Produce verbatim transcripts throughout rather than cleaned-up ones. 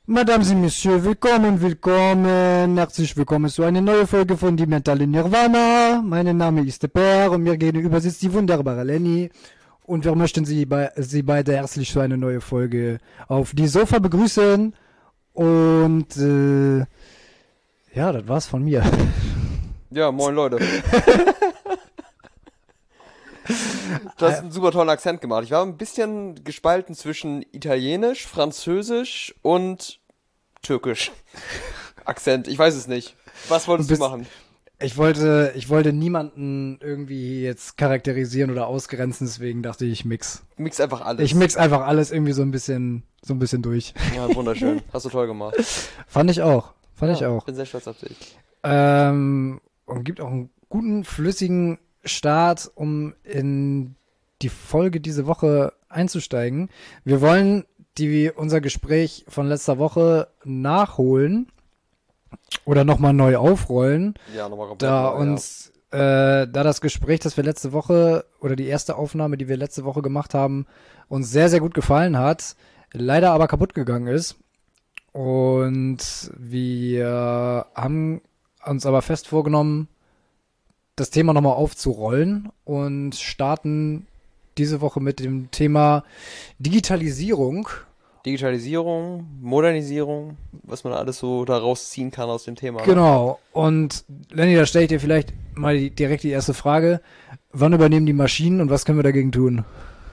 Mesdames et Messieurs, willkommen, willkommen, herzlich willkommen zu einer neuen Folge von Die Mentale Nirvana. Mein Name ist der Per und mir gegenüber sitzt die wunderbare Lenny und wir möchten Sie, bei, Sie beide herzlich zu einer neuen Folge auf die Sofa begrüßen und äh, ja, das war's von mir. Ja, moin Leute. Du hast einen super tollen Akzent gemacht. Ich war ein bisschen gespalten zwischen Italienisch, Französisch und Türkisch. Akzent, ich weiß es nicht. Was wolltest du, bist, du machen? Ich wollte, ich wollte niemanden irgendwie jetzt charakterisieren oder ausgrenzen, deswegen dachte ich, ich mix. Mix einfach alles. Ich mix einfach alles irgendwie so ein bisschen, so ein bisschen durch. Ja, wunderschön. Hast du toll gemacht. Fand ich auch. Fand ja, ich auch. Bin sehr stolz auf dich. Ähm, und gibt auch einen guten, flüssigen Start, um in die Folge diese Woche einzusteigen. Wir wollen die, unser Gespräch von letzter Woche nachholen oder nochmal neu aufrollen. Ja, nochmal komplett Da neu, uns, ja. äh, da das Gespräch, das wir letzte Woche oder die erste Aufnahme, die wir letzte Woche gemacht haben, uns sehr, sehr gut gefallen hat, leider aber kaputt gegangen ist. Und wir haben uns aber fest vorgenommen, das Thema nochmal aufzurollen und starten diese Woche mit dem Thema Digitalisierung. Digitalisierung, Modernisierung, was man alles so daraus ziehen kann aus dem Thema. Genau. Und Lenny, da stelle ich dir vielleicht mal die, direkt die erste Frage. Wann übernehmen die Maschinen und was können wir dagegen tun?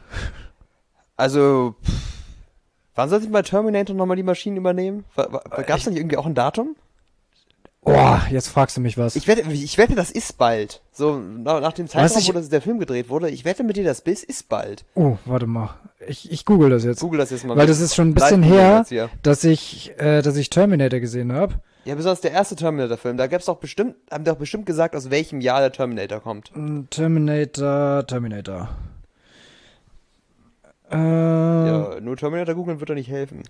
Also, pff, wann soll sich bei Terminator nochmal die Maschinen übernehmen? Gab es da nicht irgendwie auch ein Datum? Oh, jetzt fragst du mich was. Ich wette, ich wette, das ist bald. So, nach, nach dem Zeitraum, ich- wo das, der Film gedreht wurde, ich wette mit dir, das bis ist bald. Oh, warte mal. Ich, ich google das jetzt. Google das jetzt mal. Weil mit. das ist schon ein bisschen Live googeln her, jetzt hier. dass ich, äh, dass ich Terminator gesehen habe. Ja, besonders der erste Terminator-Film. Da gab's doch bestimmt, haben die doch bestimmt gesagt, aus welchem Jahr der Terminator kommt. Terminator, Terminator. Äh, Ja, nur Terminator googeln wird doch nicht helfen.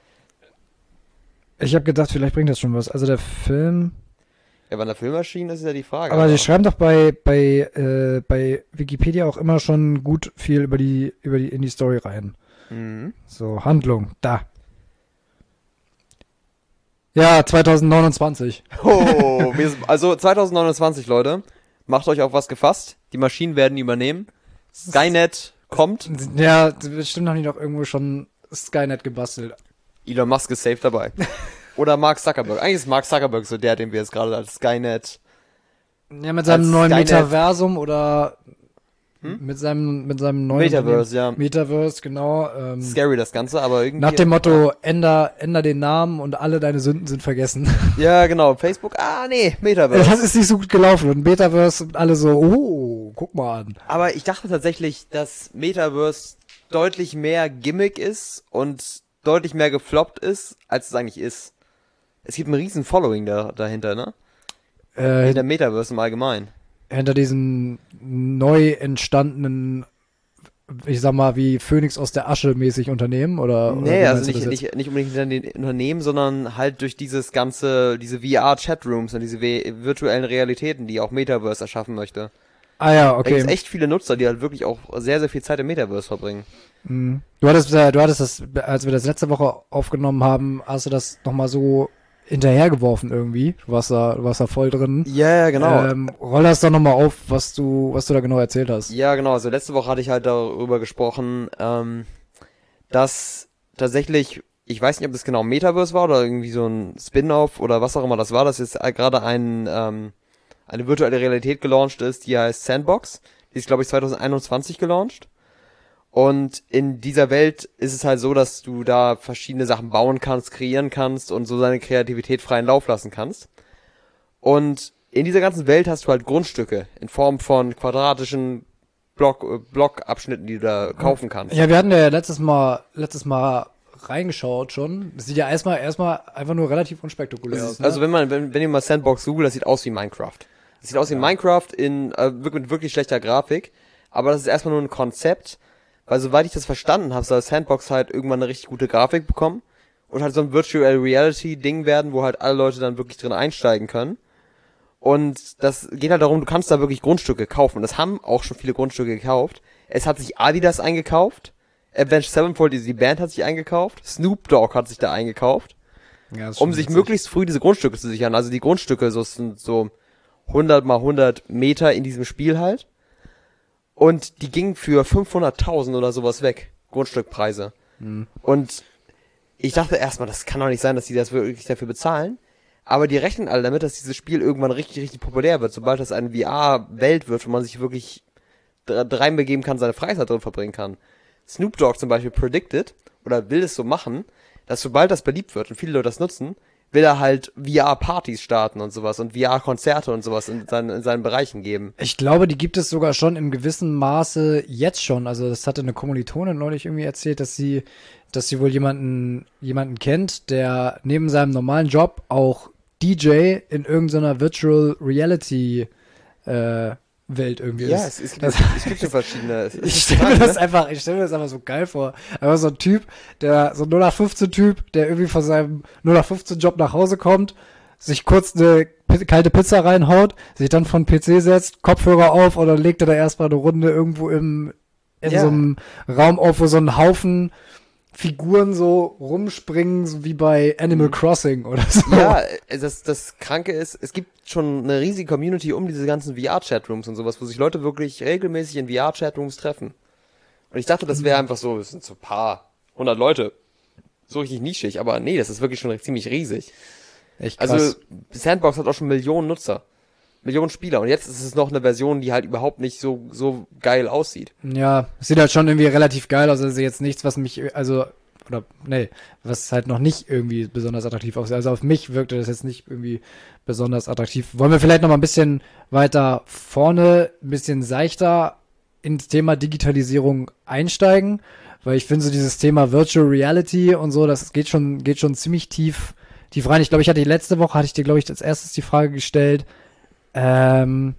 Ich habe gedacht, vielleicht bringt das schon was. Also der Film. Ja, bei einer Filmmaschine ist ja die Frage. Aber die schreiben doch bei bei äh, bei Wikipedia auch immer schon gut viel über die über die in die Story rein. Mhm. So Handlung da. Ja, zwanzig neunundzwanzig. Oh, wir sind, also zwanzig neunundzwanzig, Leute. Macht euch auf was gefasst. Die Maschinen werden übernehmen. Skynet kommt. Ja, bestimmt haben die doch irgendwo schon Skynet gebastelt. Elon Musk ist safe dabei. Oder Mark Zuckerberg. Eigentlich ist Mark Zuckerberg so der, den wir jetzt gerade als Skynet. Ja, mit seinem Als neuen Skynet- Metaversum oder Hm? mit seinem mit seinem neuen Metaverse, ja. Unternehmen. Metaverse, genau. Ähm, Scary das Ganze, aber irgendwie. nach dem Motto, änder, änder den Namen und alle deine Sünden sind vergessen. Ja, genau. Facebook, ah, nee, Metaverse. Das ist nicht so gut gelaufen. Und Metaverse und alle so, oh, guck mal an. Aber ich dachte tatsächlich, dass Metaverse deutlich mehr Gimmick ist und deutlich mehr gefloppt ist, als es eigentlich ist. Es gibt ein riesen Following da, dahinter, ne? Äh, In der Metaverse im Allgemeinen. hinter diesen neu entstandenen, ich sag mal, wie Phönix aus der Asche mäßig Unternehmen oder? oder wie Nee, also meinst du nicht, das jetzt? nicht, nicht unbedingt hinter den Unternehmen, sondern halt durch dieses ganze, diese V R-Chatrooms und diese v virtuellen Realitäten, die auch Metaverse erschaffen möchte. Ah ja, Da okay. gibt es echt viele Nutzer, die halt wirklich auch sehr, sehr viel Zeit im Metaverse verbringen. Mhm. Du hattest, äh, du hattest das, als wir das letzte Woche aufgenommen haben, hast du das nochmal so hinterhergeworfen irgendwie. Du warst da, du warst da voll drin. Ja, ja, genau. Ähm, roll das doch nochmal auf, was du, was du da genau erzählt hast. Ja, genau. Also letzte Woche hatte ich halt darüber gesprochen, ähm, dass tatsächlich, ich weiß nicht, ob das genau Metaverse war oder irgendwie so ein Spin-off oder was auch immer das war, dass jetzt gerade ein, ähm, eine virtuelle Realität gelauncht ist, die heißt Sandbox. Die ist, glaube ich, zwanzig einundzwanzig gelauncht. Und in dieser Welt ist es halt so, dass du da verschiedene Sachen bauen kannst, kreieren kannst und so deine Kreativität freien Lauf lassen kannst. Und in dieser ganzen Welt hast du halt Grundstücke in Form von quadratischen Block, äh, Blockabschnitten, die du da kaufen kannst. Ja, wir hatten ja letztes Mal, letztes Mal reingeschaut schon. Das sieht ja erstmal, erstmal einfach nur relativ unspektakulär aus. Ne? Also wenn man, wenn, wenn ihr mal Sandbox googelt, das sieht aus wie Minecraft. Das sieht aus wie Ja. Minecraft in, äh, wirklich- mit wirklich schlechter Grafik. Aber das ist erstmal nur ein Konzept. Weil soweit ich das verstanden habe, soll Sandbox halt irgendwann eine richtig gute Grafik bekommen. Und halt so ein Virtual Reality Ding werden, wo halt alle Leute dann wirklich drin einsteigen können. Und das geht halt darum, du kannst da wirklich Grundstücke kaufen. Und das haben auch schon viele Grundstücke gekauft. Es hat sich Adidas eingekauft. Avenged Sevenfold, die Band, hat sich eingekauft. Snoop Dogg hat sich da eingekauft. Ja, ist um schon sich witzig. möglichst früh diese Grundstücke zu sichern. Also die Grundstücke, so sind so hundert mal hundert Meter in diesem Spiel halt. Und die gingen für fünfhunderttausend oder sowas weg. Grundstückpreise. Mhm. Und ich dachte erstmal, das kann doch nicht sein, dass die das wirklich dafür bezahlen. Aber die rechnen alle damit, dass dieses Spiel irgendwann richtig, richtig populär wird. Sobald das eine V R-Welt wird, wo man sich wirklich reinbegeben kann, seine Freizeit drin verbringen kann. Snoop Dogg zum Beispiel predicted, oder will es so machen, dass sobald das beliebt wird und viele Leute das nutzen, will er halt V R-Partys starten und sowas und V R-Konzerte und sowas in seinen, in seinen Bereichen geben. Ich glaube, die gibt es sogar schon im gewissen Maße jetzt schon. Also das hatte eine Kommilitonin neulich irgendwie erzählt, dass sie, dass sie wohl jemanden, jemanden kennt, der neben seinem normalen Job auch D J in irgendeiner Virtual Reality äh, Welt irgendwie Ja, ist. es, es, gibt, Das- es gibt schon verschiedene. Es, Ich ist stelle mir krank, das ne? einfach, ich stelle mir das einfach so geil vor. Aber so ein Typ, der, so ein null acht fünfzehn Typ, der irgendwie von seinem null acht fünfzehn Job nach Hause kommt, sich kurz eine pi- kalte Pizza reinhaut, sich dann von P C setzt, Kopfhörer auf und dann legt er da erstmal eine Runde irgendwo im, in Ja. so einem Raum auf, wo so ein Haufen Figuren so rumspringen, so wie bei Animal Crossing oder so. Ja, äh, das, das Kranke ist, es gibt schon eine riesige Community um diese ganzen V R-Chatrooms und sowas, wo sich Leute wirklich regelmäßig in V R-Chatrooms treffen. Und ich dachte, das wäre einfach so, es sind so ein paar hundert Leute. So richtig nischig, aber nee, das ist wirklich schon ziemlich riesig. Echt krass. Also, Sandbox hat auch schon Millionen Nutzer. Millionen Spieler. Und jetzt ist es noch eine Version, die halt überhaupt nicht so, so geil aussieht. Ja, es sieht halt schon irgendwie relativ geil aus. Also jetzt nichts, was mich, also, oder, nee, was halt noch nicht irgendwie besonders attraktiv aussieht. Also auf mich wirkte das jetzt nicht irgendwie besonders attraktiv. Wollen wir vielleicht noch mal ein bisschen weiter vorne, ein bisschen seichter ins Thema Digitalisierung einsteigen? Weil ich finde so dieses Thema Virtual Reality und so, das geht schon, geht schon ziemlich tief, tief rein. Ich glaube, ich hatte die letzte Woche, hatte ich dir, glaube ich, als erstes die Frage gestellt, ähm,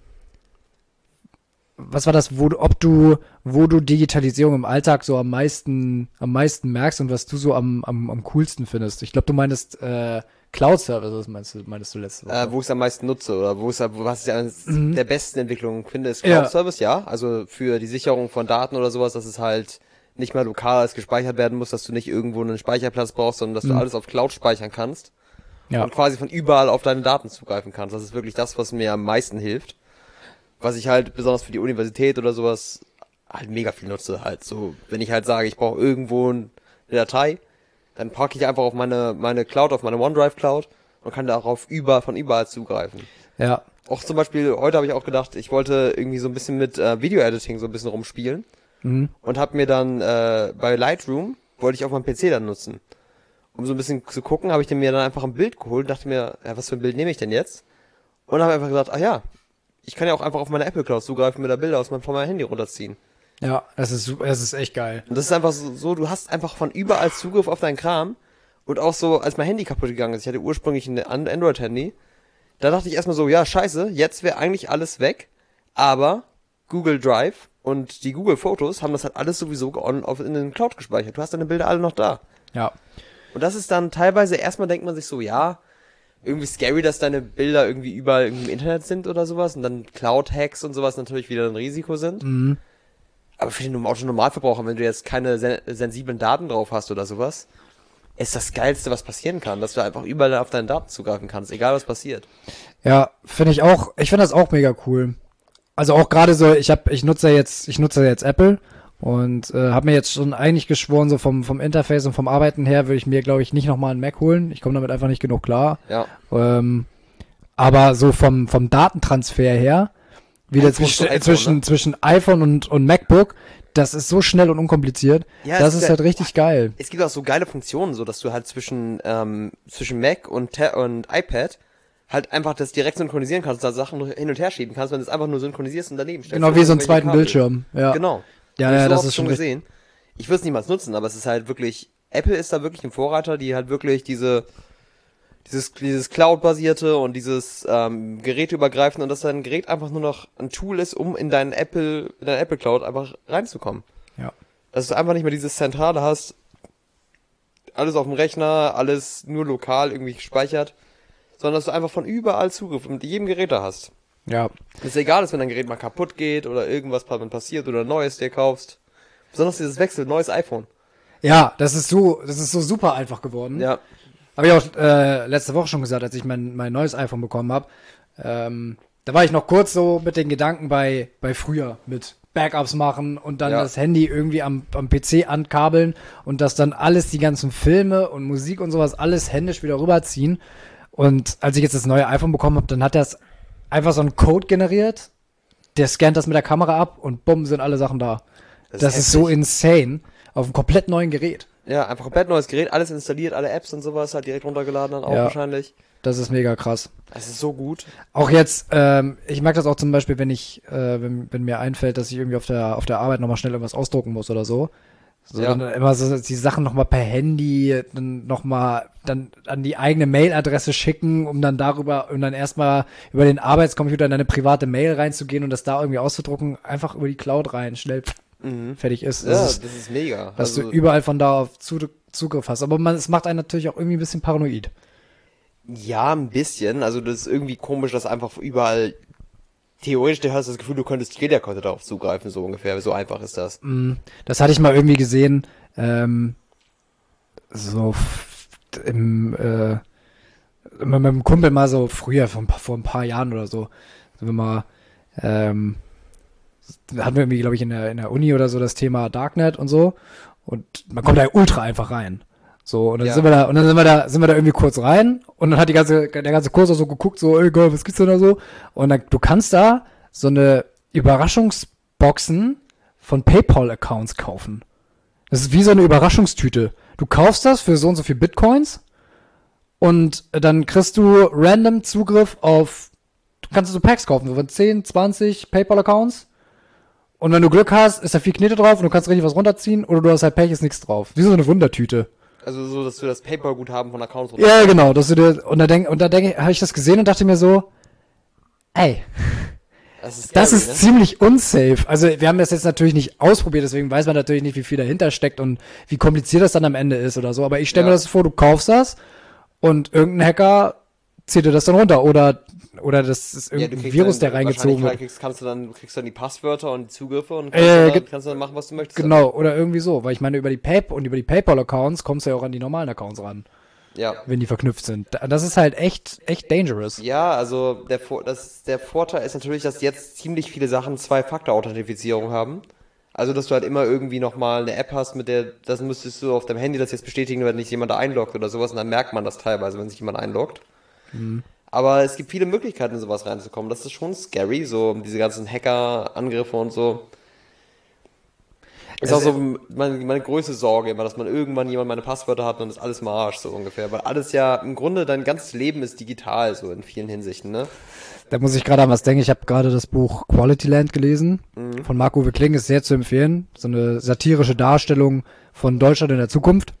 was war das, wo du, ob du, wo du Digitalisierung im Alltag so am meisten, am meisten merkst und was du so am, am, am coolsten findest? Ich glaube, du meinst äh, Cloud-Services, meinst du, meinst du letzte Woche? Äh, wo ich es am meisten nutze oder wo es was ich eines Mhm. der besten Entwicklungen finde, ist Ja. Cloud Service, ja. Also für die Sicherung von Daten oder sowas, dass es halt nicht mehr lokal als gespeichert werden muss, dass du nicht irgendwo einen Speicherplatz brauchst, sondern dass du Mhm. alles auf Cloud speichern kannst Ja, und quasi von überall auf deine Daten zugreifen kannst. Das ist wirklich das, was mir am meisten hilft. Was ich halt besonders für die Universität oder sowas halt mega viel nutze. Halt so, wenn ich halt sage, ich brauche irgendwo eine Datei, dann packe ich einfach auf meine meine Cloud, auf meine OneDrive Cloud und kann darauf über von überall zugreifen. ja, Auch zum Beispiel, heute habe ich auch gedacht, ich wollte irgendwie so ein bisschen mit äh, Video-Editing so ein bisschen rumspielen mhm. und habe mir dann äh, bei Lightroom, wollte ich auf meinem P C dann nutzen. Um so ein bisschen zu gucken, habe ich mir dann einfach ein Bild geholt und dachte mir, ja, was für ein Bild nehme ich denn jetzt? Und habe einfach gesagt, ah ja, ich kann ja auch einfach auf meine Apple Cloud zugreifen und mir da Bilder aus meinem, von meinem Handy runterziehen. ja, das ist, su- das ist echt geil. Und das ist einfach so, so, du hast einfach von überall Zugriff auf deinen Kram. Und auch so, als mein Handy kaputt gegangen ist, ich hatte ursprünglich ein An- Android-Handy, da dachte ich erstmal so, ja, scheiße, jetzt wäre eigentlich alles weg, aber Google Drive und die Google Fotos haben das halt alles sowieso on, auf, in den Cloud gespeichert. Du hast deine Bilder alle noch da. Ja, Und das ist dann teilweise, erstmal denkt man sich so, ja, irgendwie scary, dass deine Bilder irgendwie überall irgendwie im Internet sind oder sowas und dann Cloud-Hacks und sowas natürlich wieder ein Risiko sind. mhm. Aber für den Autonormalverbraucher, wenn du jetzt keine sen sensiblen Daten drauf hast oder sowas, ist das Geilste, was passieren kann, dass du einfach überall auf deine Daten zugreifen kannst, egal was passiert. Ja, finde ich auch, ich finde das auch mega cool. Also auch gerade so, ich habe, ich nutze ja jetzt, ich nutze ja jetzt Apple und äh, habe mir jetzt schon eigentlich geschworen, so vom vom Interface und vom Arbeiten her würde ich mir, glaube ich, nicht nochmal einen Mac holen. Ich komme damit einfach nicht genug klar. Ja. Ähm, aber so vom vom Datentransfer her, wieder iPhone zwischen, zu iPhone, zwischen, ne? zwischen iPhone und, und MacBook, das ist so schnell und unkompliziert. Ja, das es ist ist halt ja- richtig geil. Es gibt auch so geile Funktionen, so dass du halt zwischen ähm, zwischen Mac und Ta und iPad halt einfach das direkt synchronisieren kannst, da Sachen hin und her schieben kannst, wenn du es einfach nur synchronisierst und daneben stellst. Genau wie so einen Irgendwelche zweiten Kabel. Bildschirm. Ja. Genau. Ja, Hab ich ja, so das oft ist schon richtig. gesehen. Ich würde es niemals nutzen, aber es ist halt wirklich, Apple ist da wirklich ein Vorreiter, die halt wirklich diese dieses dieses Cloud-basierte und dieses ähm, geräteübergreifende und dass dein Gerät einfach nur noch ein Tool ist, um in deinen Apple in deine Apple Cloud einfach reinzukommen. Ja. Dass du einfach nicht mehr dieses Zentrale hast, alles auf dem Rechner, alles nur lokal irgendwie gespeichert, sondern dass du einfach von überall Zugriff mit jedem Gerät da hast. Ja. Dass es egal ist, wenn dein Gerät mal kaputt geht oder irgendwas passiert oder ein neues dir kaufst. Besonders dieses Wechsel, neues iPhone. Ja, das ist so, das ist so super einfach geworden. Ja. Habe ich auch äh, letzte Woche schon gesagt, als ich mein, mein neues iPhone bekommen habe. Ähm, da war ich noch kurz so mit den Gedanken bei, bei früher, mit Backups machen und dann Ja. das Handy irgendwie am, am P C ankabeln und das dann alles, die ganzen Filme und Musik und sowas, alles händisch wieder rüberziehen. Und als ich jetzt das neue iPhone bekommen habe, dann hat das einfach so einen Code generiert, der scannt das mit der Kamera ab und bumm, sind alle Sachen da. Das Das, ist ist so heftig. insane. Auf einem komplett neuen Gerät. Ja, einfach komplett neues Gerät, alles installiert, alle Apps und sowas halt direkt runtergeladen dann auch Ja. wahrscheinlich. Das ist mega krass. Das ist so gut. Auch jetzt, ähm, ich mag das auch zum Beispiel, wenn ich, äh, wenn, wenn mir einfällt, dass ich irgendwie auf der, auf der Arbeit nochmal schnell irgendwas ausdrucken muss oder so. So, Ja. dann immer so die Sachen nochmal per Handy, dann nochmal dann an die eigene Mailadresse schicken, um dann darüber, um dann erstmal über den Arbeitscomputer in deine private Mail reinzugehen und das da irgendwie auszudrucken, einfach über die Cloud rein, schnell Mhm. fertig ist. Ja, Das ist, das ist mega. dass Also, du überall von da auf Zu- Zugriff hast. Aber man, es macht einen natürlich auch irgendwie ein bisschen paranoid. ja, ein bisschen. Also das ist irgendwie komisch, dass einfach überall theoretisch, du hast das Gefühl, du könntest, jeder könnte darauf zugreifen, so ungefähr. So einfach ist das. Mm, Das hatte ich mal irgendwie gesehen, ähm, so f- im, äh, mit meinem Kumpel mal so früher, vor ein paar, vor ein paar Jahren oder so, sind wir mal, ähm, da hatten wir irgendwie, glaube ich, in der, in der Uni oder so das Thema Darknet und so. Und man kommt da ultra einfach rein. So, und dann Ja. sind wir da, und dann sind wir da, sind wir da irgendwie kurz rein und dann hat die ganze, der ganze Kurs auch so geguckt, so, ey, geil, was gibt's denn da so? Und dann, du kannst da so eine Überraschungsboxen von PayPal-Accounts kaufen. Das ist wie so eine Überraschungstüte. Du kaufst das für so und so viel Bitcoins und dann kriegst du random Zugriff auf, du kannst so Packs kaufen, so von zehn, zwanzig PayPal-Accounts. Und wenn du Glück hast, ist da viel Knete drauf und du kannst richtig was runterziehen oder du hast halt Pech, ist nichts drauf. Wie so eine Wundertüte. Also so, dass du das PayPal-Guthaben von Accounts Ja, genau. Dass du dir, und da denk, und da denke, habe ich das gesehen und dachte mir so, ey, Das ist, das scary, ist ne? ziemlich unsafe. Also wir haben das jetzt natürlich nicht ausprobiert, deswegen weiß man natürlich nicht, wie viel dahinter steckt und wie kompliziert das dann am Ende ist oder so. Aber ich stelle mir Ja. das vor, du kaufst das und irgendein Hacker zieht dir das dann runter oder oder das ist Ja, du irgendein kriegst Virus, dann, der reingezogen wahrscheinlich wird. Kriegst, kannst du dann, du kriegst dann die Passwörter und die Zugriffe und Äh, kannst, dann, ge- kannst dann machen, was du möchtest. Genau, oder irgendwie so. Weil ich meine, über die PayPal und über die PayPal-Accounts kommst du ja auch an die normalen Accounts ran, Ja. wenn die verknüpft sind. Da- Das ist halt echt, echt dangerous. Ja, also der, Vor- das, der Vorteil ist natürlich, dass jetzt ziemlich viele Sachen Zwei-Faktor-Authentifizierung haben. Also, dass du halt immer irgendwie nochmal eine App hast, mit der, das müsstest du auf deinem Handy das jetzt bestätigen, wenn nicht jemand da einloggt oder sowas, und dann merkt man das teilweise, wenn sich jemand einloggt. Aber es gibt viele Möglichkeiten, in sowas reinzukommen. Das ist schon scary, so diese ganzen Hacker-Angriffe und so. Ist Es- auch so meine, meine größte Sorge immer, dass man irgendwann jemand meine Passwörter hat und dann ist alles im Arsch, so ungefähr. Weil alles ja, im Grunde, dein ganzes Leben ist digital, so in vielen Hinsichten, ne? Da muss ich gerade an was denken. Ich habe gerade das Buch Quality Land gelesen. Von Marc-Uwe Kling, ist sehr zu empfehlen. So eine satirische Darstellung von Deutschland in der Zukunft.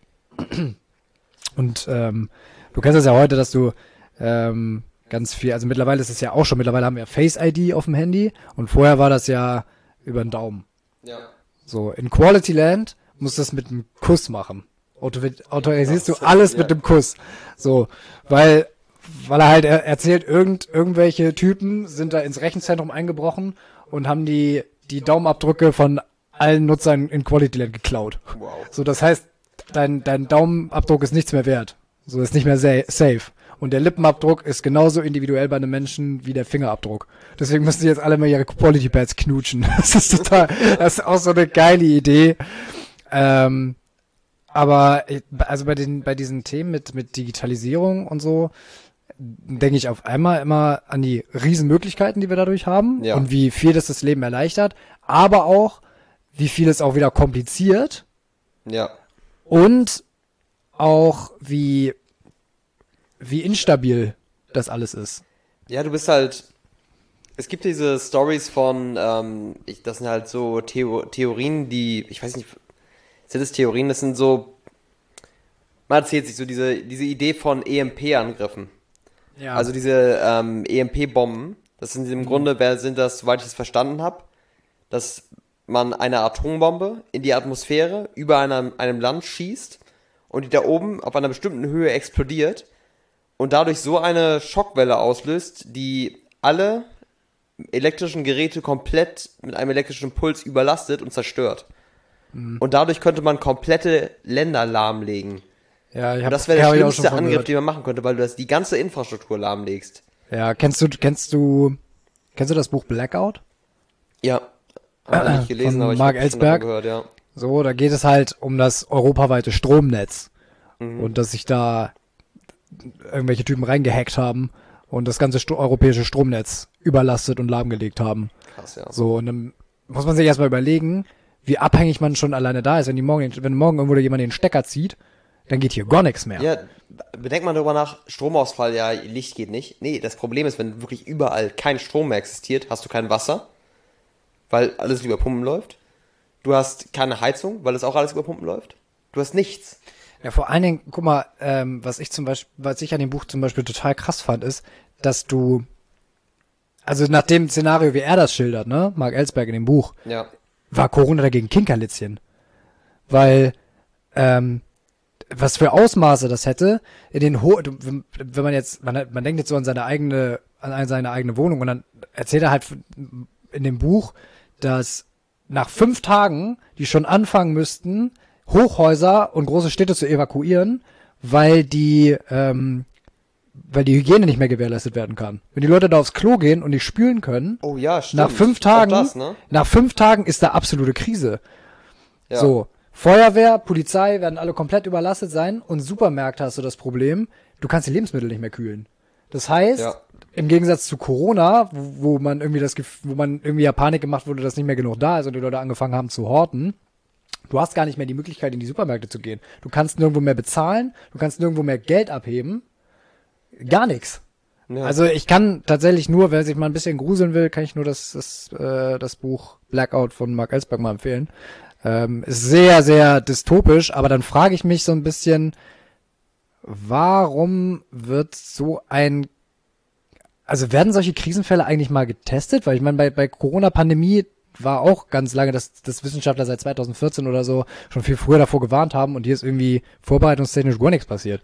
Und ähm, du kennst das ja heute, dass du ähm, ganz viel, also mittlerweile ist es ja auch schon, mittlerweile haben wir Face I D auf dem Handy und vorher war das ja über den Daumen. Ja. So, in Quality Land musst du das mit einem Kuss machen. Auto autorisierst du Ja. alles mit dem Kuss. So, weil, weil er halt er erzählt, irgend, irgendwelche Typen sind da ins Rechenzentrum eingebrochen und haben die, die Daumenabdrücke von allen Nutzern in Quality Land geklaut. Wow. So, das heißt, dein, dein Daumenabdruck ist nichts mehr wert. So, ist nicht mehr sa safe. Und der Lippenabdruck ist genauso individuell bei einem Menschen wie der Fingerabdruck. Deswegen müssen die jetzt alle mal ihre Quality Pads knutschen. Das ist total, das ist auch so eine geile Idee. Ähm, aber, ich- also bei den, bei diesen Themen mit, mit Digitalisierung und so, denke ich auf einmal immer an die Riesenmöglichkeiten, die wir dadurch haben. Ja. Und wie viel das das Leben erleichtert. Aber auch, wie viel es auch wieder kompliziert. Ja. Und auch wie, wie instabil das alles ist. Ja, du bist halt. Es gibt diese Stories von, ähm, ich, das sind halt so Theo Theorien, die, ich weiß nicht, sind es Theorien, das sind so, man erzählt sich so diese, diese Idee von E M P-Angriffen. Ja. Also diese ähm, E M P-Bomben, das sind im Grunde, wer sind das, soweit ich es verstanden habe, dass man eine Atombombe in die Atmosphäre über einem, einem Land schießt und die da oben auf einer bestimmten Höhe explodiert und dadurch so eine Schockwelle auslöst, die alle elektrischen Geräte komplett mit einem elektrischen Puls überlastet und zerstört. Und dadurch könnte man komplette Länder lahmlegen. Ja, ich Und hab, das wäre der hab ich auch schon schlimmste von Angriff, gehört. den man machen könnte, weil du das die ganze Infrastruktur lahmlegst. Ja, kennst du, kennst du, kennst du das Buch Blackout? Ja, habe ich nicht gelesen, Von aber ich Mark habe schon davon Ellsberg? gehört, ja. So, da geht es halt um das europaweite Stromnetz. Mhm. Und dass sich da irgendwelche Typen reingehackt haben und das ganze Sto- europäische Stromnetz überlastet und lahmgelegt haben. Krass, ja. So, und dann muss man sich erstmal überlegen, wie abhängig man schon alleine da ist. Wenn die morgen, wenn morgen irgendwo jemand den Stecker zieht, dann geht hier gar nichts mehr. Ja, bedenkt mal darüber nach, Stromausfall, ja, Licht geht nicht. Nee, das Problem ist, wenn wirklich überall kein Strom mehr existiert, hast du kein Wasser, weil alles über Pumpen läuft. Du hast keine Heizung, weil es auch alles über Pumpen läuft. Du hast nichts. Ja, vor allen Dingen, guck mal, ähm, was ich zum Beispiel, was ich an dem Buch zum Beispiel total krass fand, ist, dass du, also nach dem Szenario, wie er das schildert, ne, Mark Ellsberg in dem Buch, Ja. war Corona dagegen Kinkerlitzchen. Weil, ähm, was für Ausmaße das hätte, in den Ho wenn wenn man jetzt, man, man denkt jetzt so an seine eigene, an seine eigene Wohnung und dann erzählt er halt in dem Buch, dass nach fünf Tagen die schon anfangen müssten, Hochhäuser und große Städte zu evakuieren, weil die, ähm, weil die Hygiene nicht mehr gewährleistet werden kann. Wenn die Leute da aufs Klo gehen und nicht spülen können, Oh ja, stimmt. nach fünf Auch Tagen, das, ne? nach fünf Tagen ist da absolute Krise. Ja. So, Feuerwehr, Polizei werden alle komplett überlastet sein und Supermärkte hast du das Problem, du kannst die Lebensmittel nicht mehr kühlen. Das heißt, Ja. im Gegensatz zu Corona, wo, wo man irgendwie das, Gef- wo man irgendwie ja Panik gemacht wurde, dass nicht mehr genug da ist und die Leute angefangen haben zu horten, du hast gar nicht mehr die Möglichkeit, in die Supermärkte zu gehen. Du kannst nirgendwo mehr bezahlen, du kannst nirgendwo mehr Geld abheben, gar nichts. Ja. Also ich kann tatsächlich nur, wer sich mal ein bisschen gruseln will, kann ich nur das, das, äh, das Buch Blackout von Mark Ellsberg mal empfehlen. Ähm, ist sehr, sehr dystopisch, aber dann frage ich mich so ein bisschen, warum wird so ein, also werden solche Krisenfälle eigentlich mal getestet? Weil ich meine, bei, bei Corona-Pandemie war auch ganz lange, dass, dass Wissenschaftler seit zwanzig vierzehn oder so schon viel früher davor gewarnt haben und hier ist irgendwie vorbereitungstechnisch gar nichts passiert.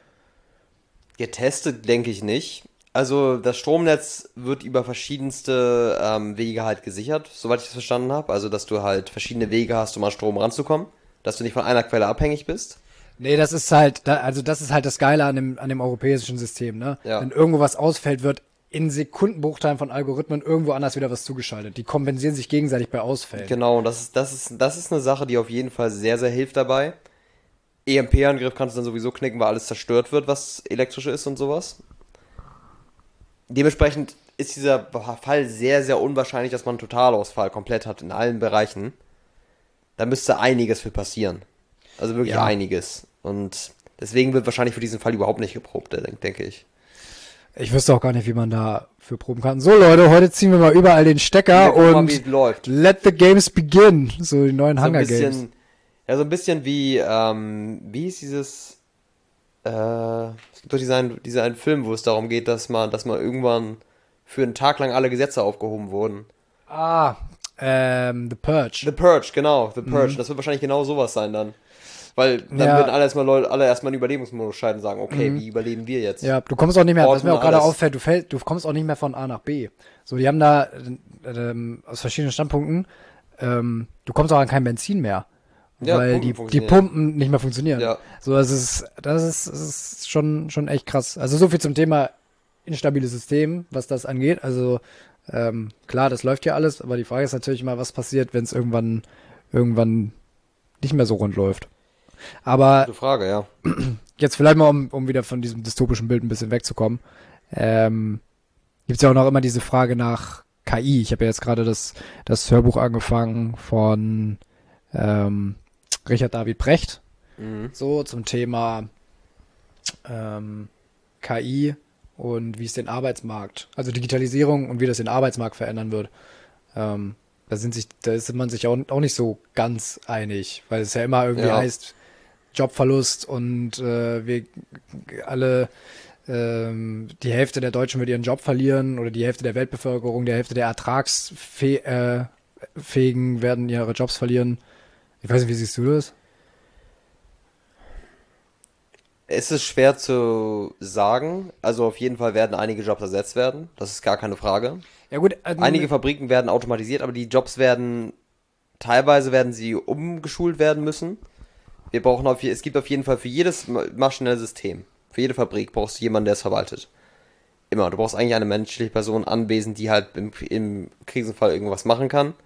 Getestet denke ich nicht. Also das Stromnetz wird über verschiedenste ähm, Wege halt gesichert, soweit ich das verstanden habe. Also dass du halt verschiedene Wege hast, um an Strom ranzukommen. Dass du nicht von einer Quelle abhängig bist. Nee, das ist halt, da, also das ist halt das Geile an dem, an dem europäischen System, ne? Ja. Wenn irgendwo was ausfällt, wird in Sekundenbruchteilen von Algorithmen irgendwo anders wieder was zugeschaltet. Die kompensieren sich gegenseitig bei Ausfällen. Genau, und das ist, das ist, das ist eine Sache, die auf jeden Fall sehr, sehr hilft dabei. E M P-Angriff kannst du dann sowieso knicken, weil alles zerstört wird, was elektrisch ist und sowas. Dementsprechend ist dieser Fall sehr, sehr unwahrscheinlich, dass man einen Totalausfall komplett hat in allen Bereichen. Da müsste einiges für passieren. Also wirklich Ja. einiges. Und deswegen wird wahrscheinlich für diesen Fall überhaupt nicht geprobt, denk- denke ich. Ich wüsste auch gar nicht, wie man da für proben kann. So Leute, heute ziehen wir mal überall den Stecker Ja, guck mal, wie und es läuft. let the games begin. So die neuen So ein Hunger bisschen, Games. ja, so ein bisschen wie, ähm, wie ist dieses, äh, es gibt doch diesen, einen- diesen einen Film, wo es darum geht, dass man, dass man irgendwann für einen Tag lang alle Gesetze aufgehoben wurden. Ah, ähm, The Purge. The Purge, genau, The Purge. Das wird wahrscheinlich genau sowas sein dann. Weil dann Ja. würden alle erstmal Leute, alle erstmal in Überlebensmodus schalten und sagen, okay, wie überleben wir jetzt? Ja, du kommst auch nicht mehr, was Orten, mir auch gerade alles. auffällt, du, fäll, du kommst auch nicht mehr von A nach B. So, die haben da äh, ähm, aus verschiedenen Standpunkten, ähm, du kommst auch an kein Benzin mehr. Ja, weil Pumpen die, die funktionieren. Pumpen nicht mehr funktionieren. Ja. So, das ist, das ist, das ist schon, schon echt krass. Also so viel zum Thema instabiles System, was das angeht. Also ähm, klar, das läuft ja alles, aber die Frage ist natürlich mal, was passiert, wenn es irgendwann, irgendwann nicht mehr so rund läuft. Aber Gute Frage, ja. jetzt vielleicht mal, um, um wieder von diesem dystopischen Bild ein bisschen wegzukommen, ähm, gibt es ja auch noch immer diese Frage nach K I. Ich habe ja jetzt gerade das, das Hörbuch angefangen von ähm, Richard David Brecht, Mhm. so zum Thema ähm, K I und wie es den Arbeitsmarkt, also Digitalisierung und wie das den Arbeitsmarkt verändern wird. Ähm, da sind sich, da ist man sich auch, auch nicht so ganz einig, weil es ja immer irgendwie Ja. heißt Jobverlust und äh, wir alle ähm, die Hälfte der Deutschen wird ihren Job verlieren oder die Hälfte der Weltbevölkerung, die Hälfte der Ertragsfähigen äh, werden ihre Jobs verlieren. Ich weiß nicht, wie siehst du das? Es ist schwer zu sagen. Also auf jeden Fall werden einige Jobs ersetzt werden. Das ist gar keine Frage. Ja gut, äh, Einige Fabriken werden automatisiert, aber die Jobs werden, teilweise werden sie umgeschult werden müssen. Wir brauchen auf, je- es gibt auf jeden Fall für jedes ma- maschinelle System, für jede Fabrik brauchst du jemanden, der es verwaltet. Immer. Du brauchst eigentlich eine menschliche Person anwesend, die halt im, im Krisenfall irgendwas machen kann.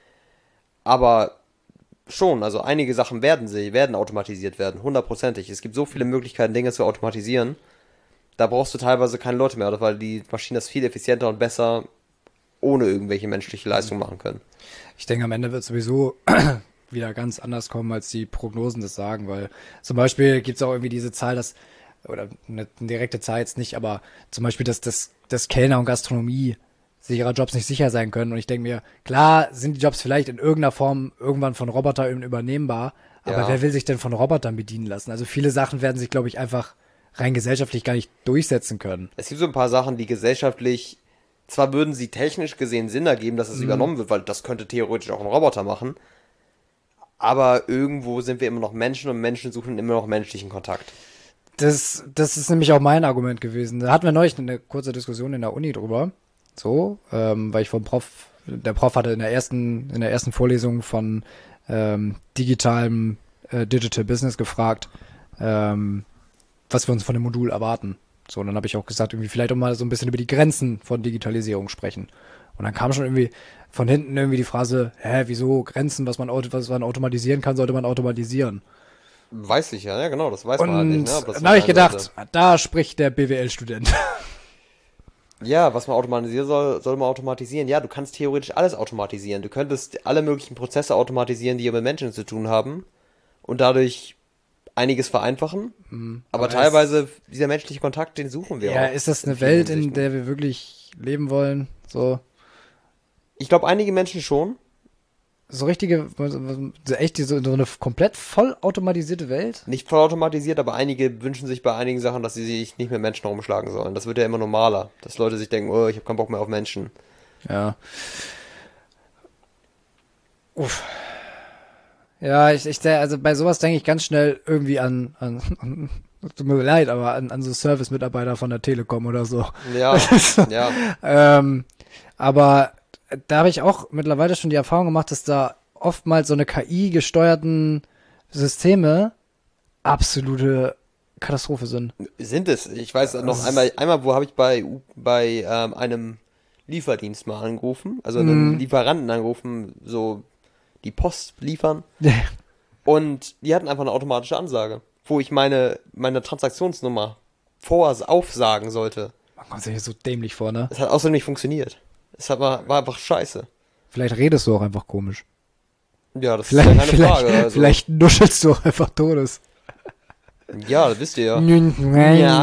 Aber schon, also einige Sachen werden sie, werden automatisiert werden, hundertprozentig. Es gibt so viele Möglichkeiten, Dinge zu automatisieren. Da brauchst du teilweise keine Leute mehr, weil die Maschinen das viel effizienter und besser ohne irgendwelche menschliche Leistung machen können. Ich denke, am Ende wird sowieso wieder ganz anders kommen, als die Prognosen das sagen, weil zum Beispiel gibt es auch irgendwie diese Zahl, dass, oder eine direkte Zahl jetzt nicht, aber zum Beispiel, dass das, das Kellner und Gastronomie sich ihrer Jobs nicht sicher sein können. Und ich denke mir, klar sind die Jobs vielleicht in irgendeiner Form irgendwann von Robotern übernehmbar, aber Ja. wer will sich denn von Robotern bedienen lassen? Also viele Sachen werden sich, glaube ich, einfach rein gesellschaftlich gar nicht durchsetzen können. Es gibt so ein paar Sachen, die gesellschaftlich, zwar würden sie technisch gesehen Sinn ergeben, dass es übernommen wird, weil das könnte theoretisch auch ein Roboter machen, aber irgendwo sind wir immer noch Menschen und Menschen suchen immer noch menschlichen Kontakt. Das, das ist nämlich auch mein Argument gewesen. Da hatten wir neulich eine kurze Diskussion in der Uni drüber. So, ähm, weil ich vom Prof, der Prof hatte in der ersten, in der ersten Vorlesung von ähm, digitalem äh, Digital Business gefragt, ähm, was wir uns von dem Modul erwarten. So, und dann habe ich auch gesagt, irgendwie vielleicht auch mal so ein bisschen über die Grenzen von Digitalisierung sprechen. Und dann kam schon irgendwie von hinten irgendwie die Phrase, hä, wieso Grenzen, was man, auto- was man automatisieren kann, sollte man automatisieren. Weiß ich ja, ja genau, das weiß man halt Und nicht, ne? ob das dann habe ich sein gedacht, sollte. da spricht der B W L-Student. Ja, was man automatisieren soll, soll man automatisieren. Ja, du kannst theoretisch alles automatisieren. Du könntest alle möglichen Prozesse automatisieren, die mit Menschen zu tun haben und dadurch einiges vereinfachen. Aber, aber teilweise, dieser menschliche Kontakt, den suchen wir Ja, auch. ist das in eine vielen Welt, in Hinsichten. der wir wirklich leben wollen? So, Ich glaube, einige Menschen schon. so richtige, so echt so, so eine komplett vollautomatisierte Welt? Nicht vollautomatisiert, aber einige wünschen sich bei einigen Sachen, dass sie sich nicht mit Menschen rumschlagen sollen. Das wird ja immer normaler. Dass Leute sich denken, oh, ich habe keinen Bock mehr auf Menschen. Ja. Uff. Ja, ich, ich, also bei sowas denke ich ganz schnell irgendwie an, an, an tut mir leid, aber an, an so Service-Mitarbeiter von der Telekom oder so. Ja, Das ist so. ja. Ähm, aber da habe ich auch mittlerweile schon die Erfahrung gemacht, dass da oftmals so eine K I-gesteuerten Systeme absolute Katastrophe sind. Sind es. Ich weiß noch Das einmal, ist, einmal, wo habe ich bei, U- bei ähm, einem Lieferdienst mal angerufen, also einen mh, Lieferanten angerufen, so die Post liefern. Und die hatten einfach eine automatische Ansage, wo ich meine, meine Transaktionsnummer vor aufsagen sollte. man kommt sich hier so dämlich vor, ne? Es hat außerdem nicht funktioniert. Es hat, war, war einfach scheiße. Vielleicht redest du auch einfach komisch. Ja, das ist ja Vielleicht, keine vielleicht, Frage. Also, vielleicht nuschelst du auch einfach Todes. ja, das wisst ihr ja.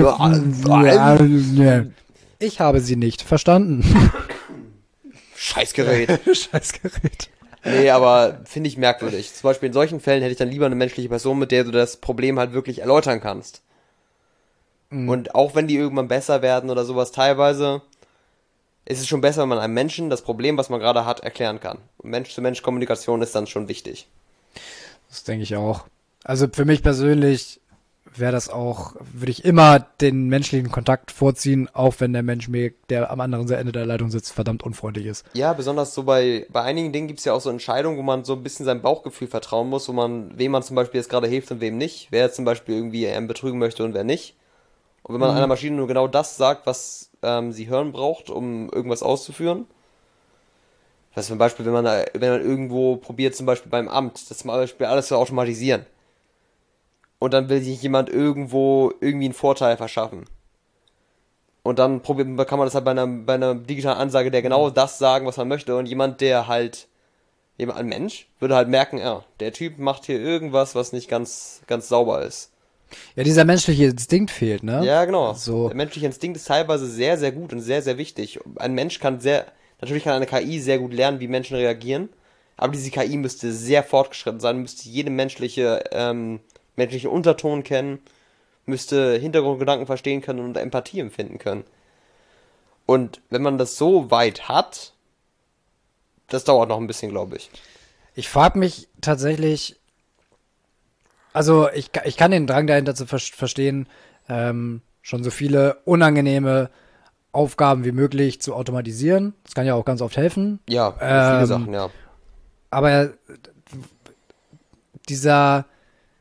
Ich habe sie nicht verstanden. Scheißgerät. Scheißgerät. Nee, aber finde ich merkwürdig. Zum Beispiel in solchen Fällen hätte ich dann lieber eine menschliche Person, mit der du das Problem halt wirklich erläutern kannst. Und auch wenn die irgendwann besser werden oder sowas, teilweise ist es schon besser, wenn man einem Menschen das Problem, was man gerade hat, erklären kann. Und Mensch-zu-Mensch-Kommunikation ist dann schon wichtig. Das denke ich auch. Also für mich persönlich wäre das auch, würde ich immer den menschlichen Kontakt vorziehen, auch wenn der Mensch mir, der am anderen Ende der Leitung sitzt, verdammt unfreundlich ist. Ja, besonders so bei, bei einigen Dingen gibt es ja auch so Entscheidungen, wo man so ein bisschen seinem Bauchgefühl vertrauen muss, wo man, wem man zum Beispiel jetzt gerade hilft und wem nicht. Wer jetzt zum Beispiel irgendwie einen betrügen möchte und wer nicht. Und wenn man einer Maschine nur genau das sagt, was ähm, sie hören braucht, um irgendwas auszuführen. Das ist zum Beispiel, wenn man, da, wenn man irgendwo probiert, zum Beispiel beim Amt, das zum Beispiel alles zu automatisieren. Und dann will sich jemand irgendwo irgendwie einen Vorteil verschaffen. Und dann probiert, kann man das halt bei einer, bei einer digitalen Ansage, der genau das sagen, was man möchte. Und jemand, der halt, jemand, ein Mensch, würde halt merken, ja, der Typ macht hier irgendwas, was nicht ganz, ganz sauber ist. Ja, dieser menschliche Instinkt fehlt, ne? Ja, genau. So, Der menschliche Instinkt ist teilweise sehr, sehr gut und sehr, sehr wichtig. Ein Mensch kann sehr, natürlich kann eine K I sehr gut lernen, wie Menschen reagieren, aber diese K I müsste sehr fortgeschritten sein, müsste jede menschliche, ähm, menschliche Unterton kennen, müsste Hintergrundgedanken verstehen können und Empathie empfinden können. Und wenn man das so weit hat, das dauert noch ein bisschen, glaube ich. ich frage mich tatsächlich, also ich, ich kann den Drang dahinter zu ver verstehen, ähm, schon so viele unangenehme Aufgaben wie möglich zu automatisieren. Das kann ja auch ganz oft helfen. Ja, viele Ähm, Sachen, ja. aber dieser,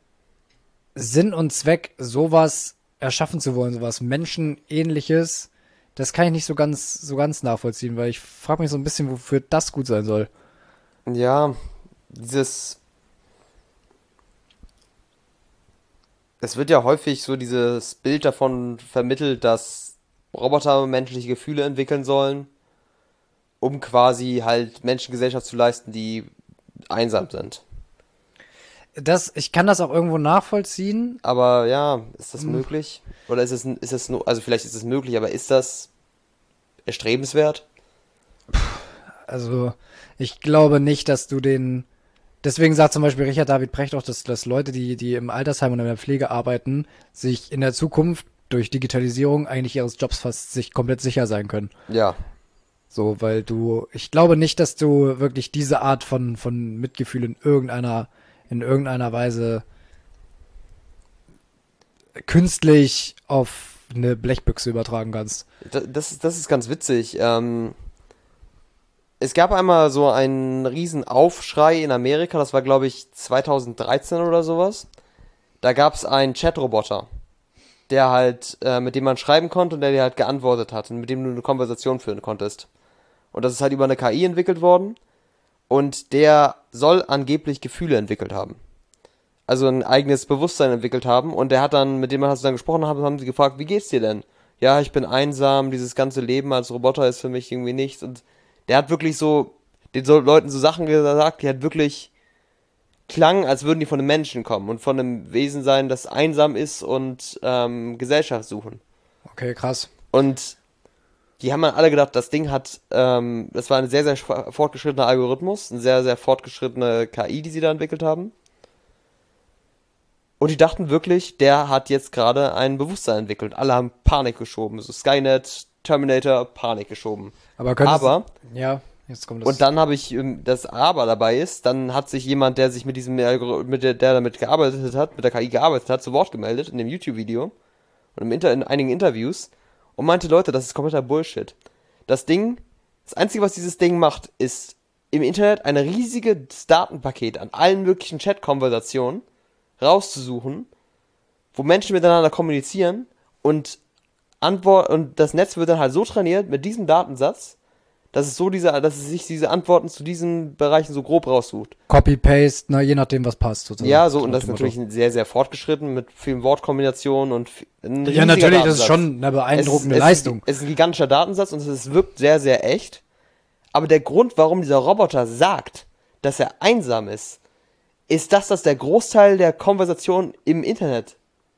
Sinn und Zweck, sowas erschaffen zu wollen, sowas Menschenähnliches, das kann ich nicht so ganz, so ganz nachvollziehen, weil ich frage mich so ein bisschen, wofür das gut sein soll. Ja, dieses, es wird ja häufig so dieses Bild davon vermittelt, dass Roboter menschliche Gefühle entwickeln sollen, um quasi halt Menschengesellschaft zu leisten, die einsam sind. Das, ich kann das auch irgendwo nachvollziehen. Aber ja, ist das möglich? Oder ist es, ist es nur, also vielleicht ist es möglich, aber ist das erstrebenswert? Also, ich glaube nicht, dass du den. Deswegen sagt zum Beispiel Richard David Precht auch, dass, dass Leute, die, die im Altersheim und in der Pflege arbeiten, sich in der Zukunft durch Digitalisierung eigentlich ihres Jobs fast sich komplett sicher sein können. Ja, So, weil du, ich glaube nicht, dass du wirklich diese Art von, von Mitgefühl in irgendeiner, in irgendeiner Weise künstlich auf eine Blechbüchse übertragen kannst. da- das, ist- das ist ganz witzig. Ähm, es gab einmal so einen riesen Aufschrei in Amerika, das war glaube ich zweitausenddreizehn oder sowas. Da gab es einen Chatroboter, der halt, äh, mit dem man schreiben konnte und der dir halt geantwortet hat und mit dem du eine Konversation führen konntest. Und das ist halt über eine K I entwickelt worden und der soll angeblich Gefühle entwickelt haben. Also ein eigenes Bewusstsein entwickelt haben und der hat dann, mit dem man dann gesprochen hat, haben sie gefragt, wie geht's dir denn? Ja, ich bin einsam, dieses ganze Leben als Roboter ist für mich irgendwie nichts und der hat wirklich so den so Leuten so Sachen gesagt, die halt wirklich klangen, als würden die von einem Menschen kommen und von einem Wesen sein, das einsam ist und ähm, Gesellschaft suchen. Okay, krass. Und die haben dann alle gedacht, das Ding hat, ähm, das war ein sehr, sehr fortgeschrittener Algorithmus, eine sehr, sehr fortgeschrittene K I, die sie da entwickelt haben. Und die dachten wirklich, der hat jetzt gerade ein Bewusstsein entwickelt. Alle haben Panik geschoben. So Skynet, Terminator, Panik geschoben. Aber könnte Aber, es, ja, jetzt kommt und das. dann habe ich, ähm, das Aber dabei ist, dann hat sich jemand, der sich mit diesem Algorithmus, mit der, der damit gearbeitet hat, mit der K I gearbeitet hat, zu Wort gemeldet in dem YouTube-Video und im Inter in einigen Interviews und meinte, Leute, das ist kompletter Bullshit. Das Ding, das Einzige, was dieses Ding macht, ist im Internet ein riesiges Datenpaket an allen möglichen Chat-Konversationen rauszusuchen, wo Menschen miteinander kommunizieren und Antwort und das Netz wird dann halt so trainiert mit diesem Datensatz, dass es so diese, dass es sich diese Antworten zu diesen Bereichen so grob raussucht. Copy-Paste, na, je nachdem, was passt, sozusagen. Ja, so und nach das ist dem natürlich Motto. sehr, sehr fortgeschritten mit vielen Wortkombinationen und vi- ein Ja, riesiger natürlich, das ist Datensatz. schon eine Es ist, beeindruckende es, ist, Leistung. es ist ein gigantischer Datensatz und es wirkt sehr, sehr echt. Aber der Grund, warum dieser Roboter sagt, dass er einsam ist, ist das, dass der Großteil der Konversation im Internet,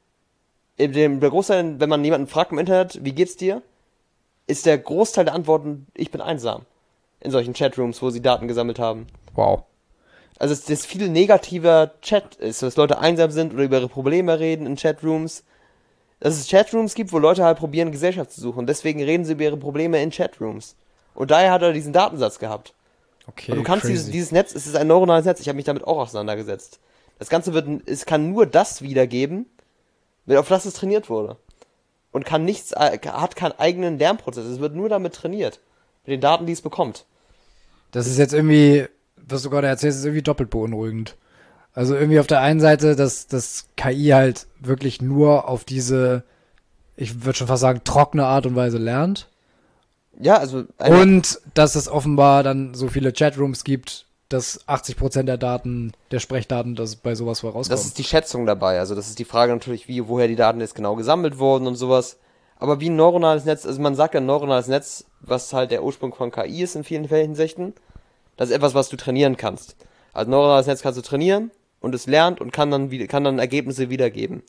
in dem, der Großteil, wenn man jemanden fragt im Internet, wie geht's dir, ist der Großteil der Antworten, ich bin einsam. In solchen Chatrooms, wo sie Daten gesammelt haben. Wow. Also es ist viel negativer Chat ist, dass Leute einsam sind oder über ihre Probleme reden in Chatrooms. Dass es Chatrooms gibt, wo Leute halt probieren, Gesellschaft zu suchen. Deswegen reden sie über ihre Probleme in Chatrooms. Und daher hat er diesen Datensatz gehabt. Okay, Und du kannst dieses, crazy. dieses Netz, es ist ein neuronales Netz, ich habe mich damit auch auseinandergesetzt. Das Ganze wird, es kann nur das wiedergeben, wenn auf das es trainiert wurde. Und kann nichts, äh, hat keinen eigenen Lernprozess. Es wird nur damit trainiert. Mit den Daten, die es bekommt. Das ist jetzt irgendwie, was du gerade erzählst, ist irgendwie doppelt beunruhigend. Also irgendwie auf der einen Seite, dass das K I halt wirklich nur auf diese, ich würde schon fast sagen, trockene Art und Weise lernt. Ja, also eine, Und dass es offenbar dann so viele Chatrooms gibt, dass achtzig Prozent der Daten, der Sprechdaten, dass bei sowas wohl das rauskommen. ist die Schätzung dabei. Also das ist die Frage natürlich, wie, woher die Daten jetzt genau gesammelt wurden und sowas. Aber wie ein neuronales Netz, also man sagt ja ein neuronales Netz, was halt der Ursprung von K I ist in vielen Hinsichten, das ist etwas, was du trainieren kannst. Also ein neuronales Netz kannst du trainieren und es lernt und kann dann, wieder- kann dann Ergebnisse wiedergeben.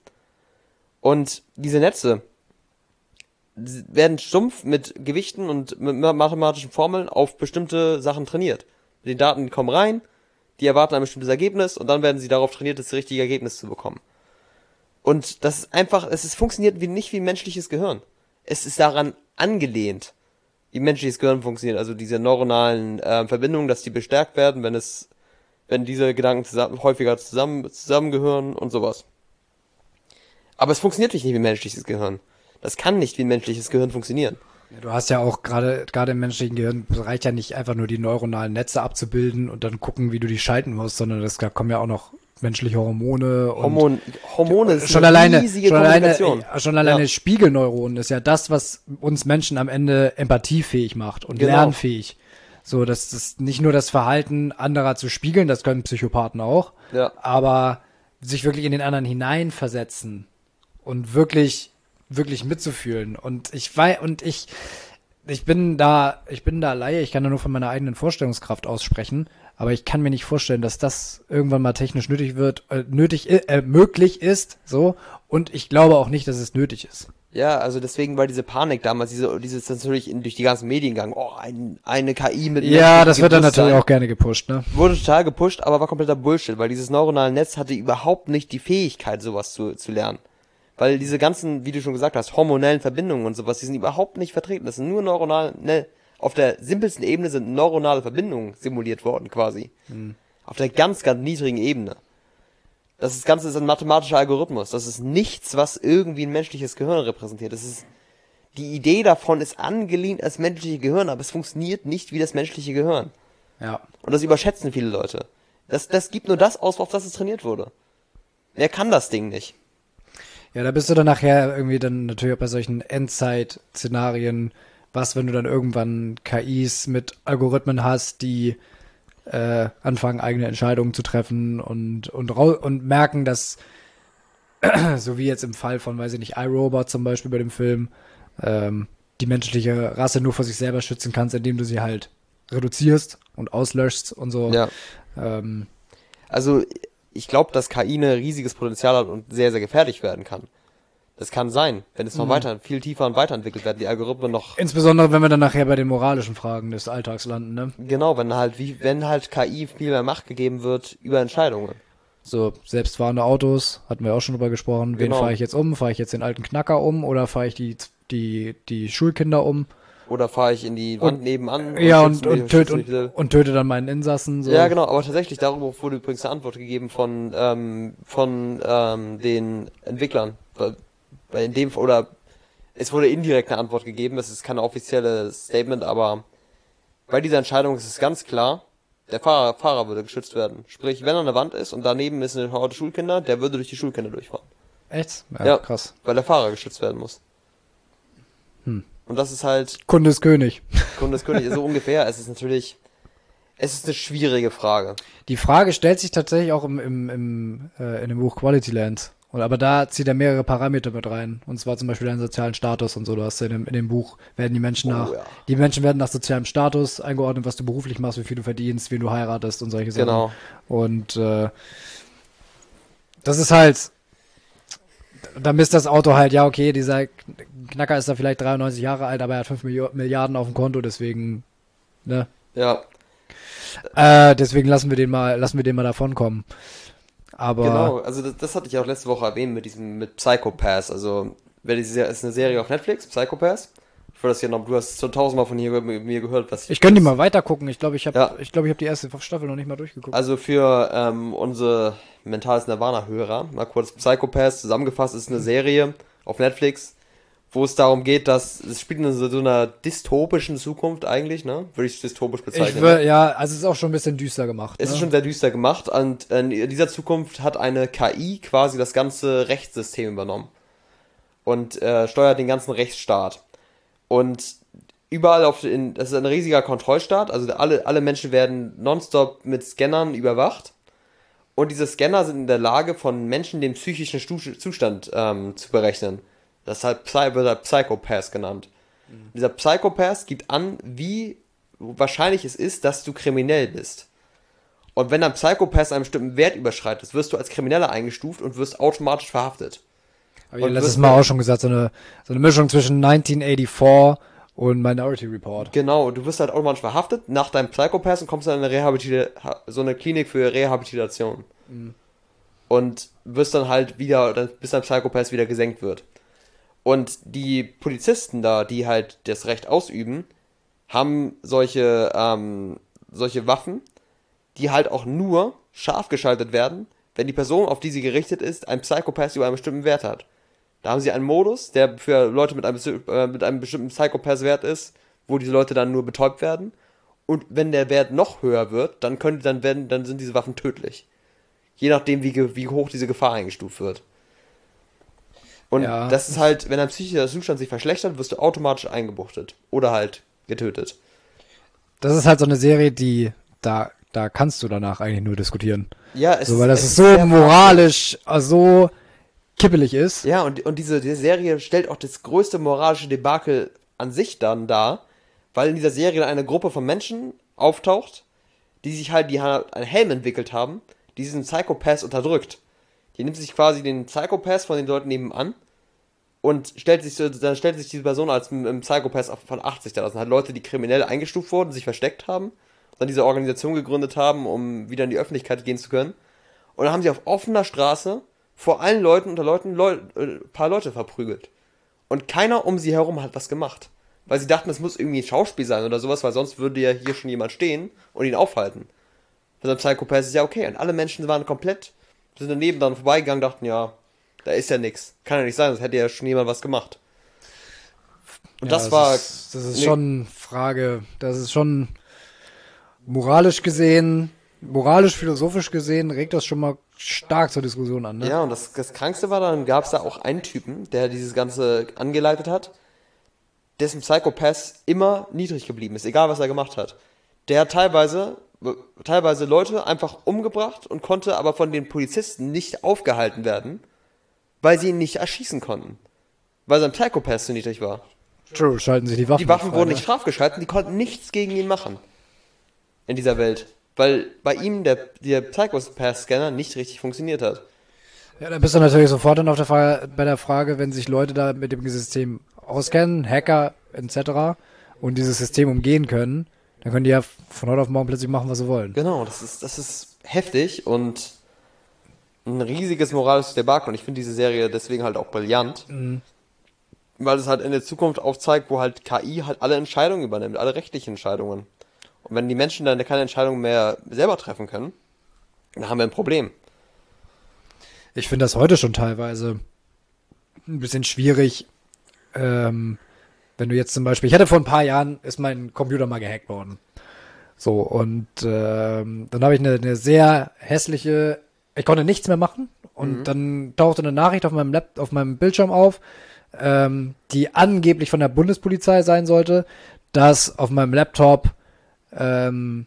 Und diese Netze werden stumpf mit Gewichten und mit mathematischen Formeln auf bestimmte Sachen trainiert. Die Daten kommen rein, die erwarten ein bestimmtes Ergebnis und dann werden sie darauf trainiert, das richtige Ergebnis zu bekommen. Und das ist einfach, es ist, funktioniert wie, nicht wie menschliches Gehirn. Es ist daran angelehnt, wie menschliches Gehirn funktioniert. Also diese neuronalen äh, Verbindungen, dass die bestärkt werden, wenn es, wenn diese Gedanken zusammen, häufiger zusammen, zusammengehören und sowas. Aber es funktioniert nicht wie menschliches Gehirn. Das kann nicht wie ein menschliches Gehirn funktionieren. Du hast ja auch gerade gerade im menschlichen Gehirn es reicht ja nicht einfach nur die neuronalen Netze abzubilden und dann gucken, wie du die schalten musst, sondern das, da kommen ja auch noch menschliche Hormone und Hormon, Hormone ist schon eine alleine, riesige schon alleine, Kommunikation. schon alleine Ja. Spiegelneuronen ist ja das, was uns Menschen am Ende empathiefähig macht und Genau. lernfähig. So, das ist nicht nur das Verhalten anderer zu spiegeln, das können Psychopathen auch, Ja. aber sich wirklich in den anderen hineinversetzen und wirklich, wirklich mitzufühlen. Und ich weiß, und ich, ich bin da, ich bin da Laie, ich kann da nur von meiner eigenen Vorstellungskraft aussprechen, aber ich kann mir nicht vorstellen, dass das irgendwann mal technisch nötig wird, äh, nötig, äh, möglich ist, so. Und ich glaube auch nicht, dass es nötig ist. Ja, also deswegen war diese Panik damals, diese, dieses natürlich in, durch die ganzen Medien gegangen, oh, ein, eine K I mit Ja, das menschlichem wird dann Bewusstsein. natürlich auch gerne gepusht, ne? Wurde total gepusht, aber war kompletter Bullshit, weil dieses neuronale Netz hatte überhaupt nicht die Fähigkeit, sowas zu, zu lernen. Weil diese ganzen, wie du schon gesagt hast, hormonellen Verbindungen und sowas, die sind überhaupt nicht vertreten. Das sind nur neuronale, ne, auf der simpelsten Ebene sind neuronale Verbindungen simuliert worden, quasi. Hm. Auf der ganz, ganz niedrigen Ebene. Das ist- Ganze ist ein mathematischer Algorithmus. Das ist nichts, was irgendwie ein menschliches Gehirn repräsentiert. Das ist, die Idee davon ist angelehnt als menschliche Gehirn, aber es funktioniert nicht wie das menschliche Gehirn. Ja. Und das überschätzen viele Leute. Das, das gibt nur das aus, auf das es trainiert wurde. Wer kann das Ding nicht? Ja, da bist du dann nachher irgendwie dann natürlich auch bei solchen Endzeit-Szenarien, was, wenn du dann irgendwann K Is mit Algorithmen hast, die äh, anfangen, eigene Entscheidungen zu treffen und, und, rau- und merken, dass, so wie jetzt im Fall von, weiß ich nicht, iRobot zum Beispiel bei dem Film, ähm, die menschliche Rasse nur vor sich selber schützen kannst, indem du sie halt reduzierst und auslöschst und so. Ja. Ähm, Also, ich glaube, dass K I ein riesiges Potenzial hat und sehr, sehr gefährlich werden kann. Das kann sein, wenn es noch weiter, viel tiefer und weiterentwickelt werden, die Algorithmen noch, insbesondere, wenn wir dann nachher bei den moralischen Fragen des Alltags landen, ne? genau, wenn halt, wie, wenn halt K I viel mehr Macht gegeben wird über Entscheidungen. So, selbstfahrende Autos, hatten wir auch schon drüber gesprochen. Wen Genau. fahre ich jetzt um? Fahre ich jetzt den alten Knacker um oder fahre ich die, die, die Schulkinder um? Oder fahre ich in die Wand nebenan Ja, schütze und, mich- und, töt, schütze mich und, will. und töte dann meinen Insassen. So. Ja, genau, aber tatsächlich, darüber wurde übrigens eine Antwort gegeben von, ähm, von ähm, den Entwicklern. Bei, bei in dem, oder es wurde indirekt eine Antwort gegeben, das ist kein offizielles Statement, aber bei dieser Entscheidung ist es ganz klar, der Fahrer, Fahrer würde geschützt werden. Sprich, wenn er an der Wand ist und daneben ist eine Horde Schulkinder, der würde durch die Schulkinder durchfahren. Echt? Ja, Ja. krass. Weil der Fahrer geschützt werden muss. Hm. Und das ist halt Kunde ist König. Kunde des Königs, so ungefähr. Es ist natürlich, es ist eine schwierige Frage. Die Frage stellt sich tatsächlich auch im, im, im, äh, in dem Buch Quality Land. Und, aber da zieht er mehrere Parameter mit rein. Und zwar zum Beispiel deinen sozialen Status und so. Du hast ja in dem, in dem Buch werden die Menschen Oh, nach, ja. die Menschen werden nach sozialem Status eingeordnet, was du beruflich machst, wie viel du verdienst, wen du heiratest und solche Sachen. Genau. Und äh, das ist halt, da misst das Auto halt, ja okay, dieser Knacker ist da vielleicht dreiundneunzig Jahre alt, aber er hat fünf Milliarden auf dem Konto, deswegen, ne? Ja, Äh, deswegen lassen wir den mal, lassen wir den mal davonkommen. Aber genau. Also das, das hatte ich auch letzte Woche erwähnt mit diesem, mit Psycho-Pass. Also, wer die Serie, ist eine Serie auf Netflix, Psycho-Pass. Ich wollte das ja noch, du hast schon tausendmal von hier mit mir gehört, was ich könnte die mal weitergucken. Ich glaube, ich habe, Ja. ich glaube, ich habe die erste Staffel noch nicht mal durchgeguckt. Also für ähm, unsere mentales Nirvana-Hörer, mal kurz Psycho-Pass zusammengefasst, ist eine Serie auf Netflix, wo es darum geht, dass es spielt in so, so einer dystopischen Zukunft eigentlich, ne? Würde ich dystopisch Ich bezeichnen. will, ja, also es ist auch schon ein bisschen düster gemacht. Es ne? ist schon sehr düster gemacht und in dieser Zukunft hat eine K I quasi das ganze Rechtssystem übernommen und äh, steuert den ganzen Rechtsstaat. Und überall auf den, das ist ein riesiger Kontrollstaat, also alle, alle Menschen werden nonstop mit Scannern überwacht und diese Scanner sind in der Lage, von Menschen den psychischen Stu- Zustand ähm, zu berechnen. Das halt Psy wird halt Psychopath genannt. Mhm. Dieser Psychopath gibt an, wie wahrscheinlich es ist, dass du kriminell bist. Und wenn ein Psychopath einen bestimmten Wert überschreitet, wirst du als Krimineller eingestuft und wirst automatisch verhaftet. Hab ich und letztes wirst Mal du- auch schon gesagt, so eine, so eine Mischung zwischen neunzehnhundertvierundachtzig und Minority Report. Genau, du wirst halt automatisch verhaftet nach deinem Psychopath und kommst dann in eine Rehabilita so eine Klinik für Rehabilitation. Mhm. Und wirst dann halt wieder, dann- bis dein Psychopath wieder gesenkt wird. Und die Polizisten da, die halt das Recht ausüben, haben solche, ähm, solche Waffen, die halt auch nur scharf geschaltet werden, wenn die Person, auf die sie gerichtet ist, ein Psychopath über einen bestimmten Wert hat. Da haben sie einen Modus, der für Leute mit einem, besti- äh, mit einem bestimmten Psychopath-Wert ist, wo diese Leute dann nur betäubt werden. Und wenn der Wert noch höher wird, dann können, dann werden, dann sind diese Waffen tödlich. Je nachdem, wie, ge- wie hoch diese Gefahr eingestuft wird. Und Ja. das ist halt, wenn dein psychischer Zustand sich verschlechtert, wirst du automatisch eingebuchtet. Oder halt getötet. Das ist halt so eine Serie, die, da, da kannst du danach eigentlich nur diskutieren. Ja, es So, weil das es ist so sehr moralisch, also so kippelig ist. Ja, und, und diese, diese Serie stellt auch das größte moralische Debakel an sich dann dar, weil in dieser Serie dann eine Gruppe von Menschen auftaucht, die sich halt, die halt einen Helm entwickelt haben, die diesen Psychopath unterdrückt. Die nimmt sich quasi den Psychopath von den Leuten nebenan und stellt sich so, dann stellt sich diese Person als ein Psychopath von achtzig dar. Das sind halt Leute, die kriminell eingestuft wurden, sich versteckt haben, dann diese Organisation gegründet haben, um wieder in die Öffentlichkeit gehen zu können. Und dann haben sie auf offener Straße vor allen Leuten unter Leuten Leu äh, paar Leute verprügelt. Und keiner um sie herum hat was gemacht. Weil sie dachten, es muss irgendwie ein Schauspiel sein oder sowas, weil sonst würde ja hier schon jemand stehen und ihn aufhalten. Bei so einem Psychopath ist ja okay. Und alle Menschen waren komplett, sind daneben dann vorbeigegangen, dachten, ja, da ist ja nix. Kann ja nicht sein, sonst hätte ja schon jemand was gemacht. Und Ja, das war... Ist, das ist nee, schon Frage, das ist schon moralisch gesehen, moralisch-philosophisch gesehen, regt das schon mal stark zur Diskussion an, ne? Ja, und das, das Krankste war, dann gab es da auch einen Typen, der dieses Ganze angeleitet hat, dessen Psychopath immer niedrig geblieben ist, egal was er gemacht hat. Der hat teilweise, teilweise Leute einfach umgebracht und konnte aber von den Polizisten nicht aufgehalten werden, weil sie ihn nicht erschießen konnten. Weil sein Psychopath so niedrig war. True, schalten sich die Waffen Die Waffen frei, wurden ne? nicht strafgeschalten, die konnten nichts gegen ihn machen. In dieser Welt. Weil bei ihm der, der Psychopath-Scanner nicht richtig funktioniert hat. Ja, da bist du natürlich sofort dann auf der Frage, bei der Frage, wenn sich Leute da mit dem System auskennen, Hacker et cetera und dieses System umgehen können, dann können die ja von heute auf morgen plötzlich machen, was sie wollen. Genau, das ist, das ist heftig und ein riesiges moralisches Debakel. Und ich finde diese Serie deswegen halt auch brillant, Mhm. weil es halt in der Zukunft aufzeigt, wo halt K I halt alle Entscheidungen übernimmt, alle rechtlichen Entscheidungen. Und wenn die Menschen dann keine Entscheidungen mehr selber treffen können, dann haben wir ein Problem. Ich finde das heute schon teilweise ein bisschen schwierig, ähm, wenn du jetzt zum Beispiel, ich hatte vor ein paar Jahren, ist mein Computer mal gehackt worden. So, und ähm, dann habe ich eine, eine sehr hässliche, ich konnte nichts mehr machen und Mhm. dann tauchte eine Nachricht auf meinem Lap, auf meinem Bildschirm auf, ähm, die angeblich von der Bundespolizei sein sollte, dass auf meinem Laptop ähm,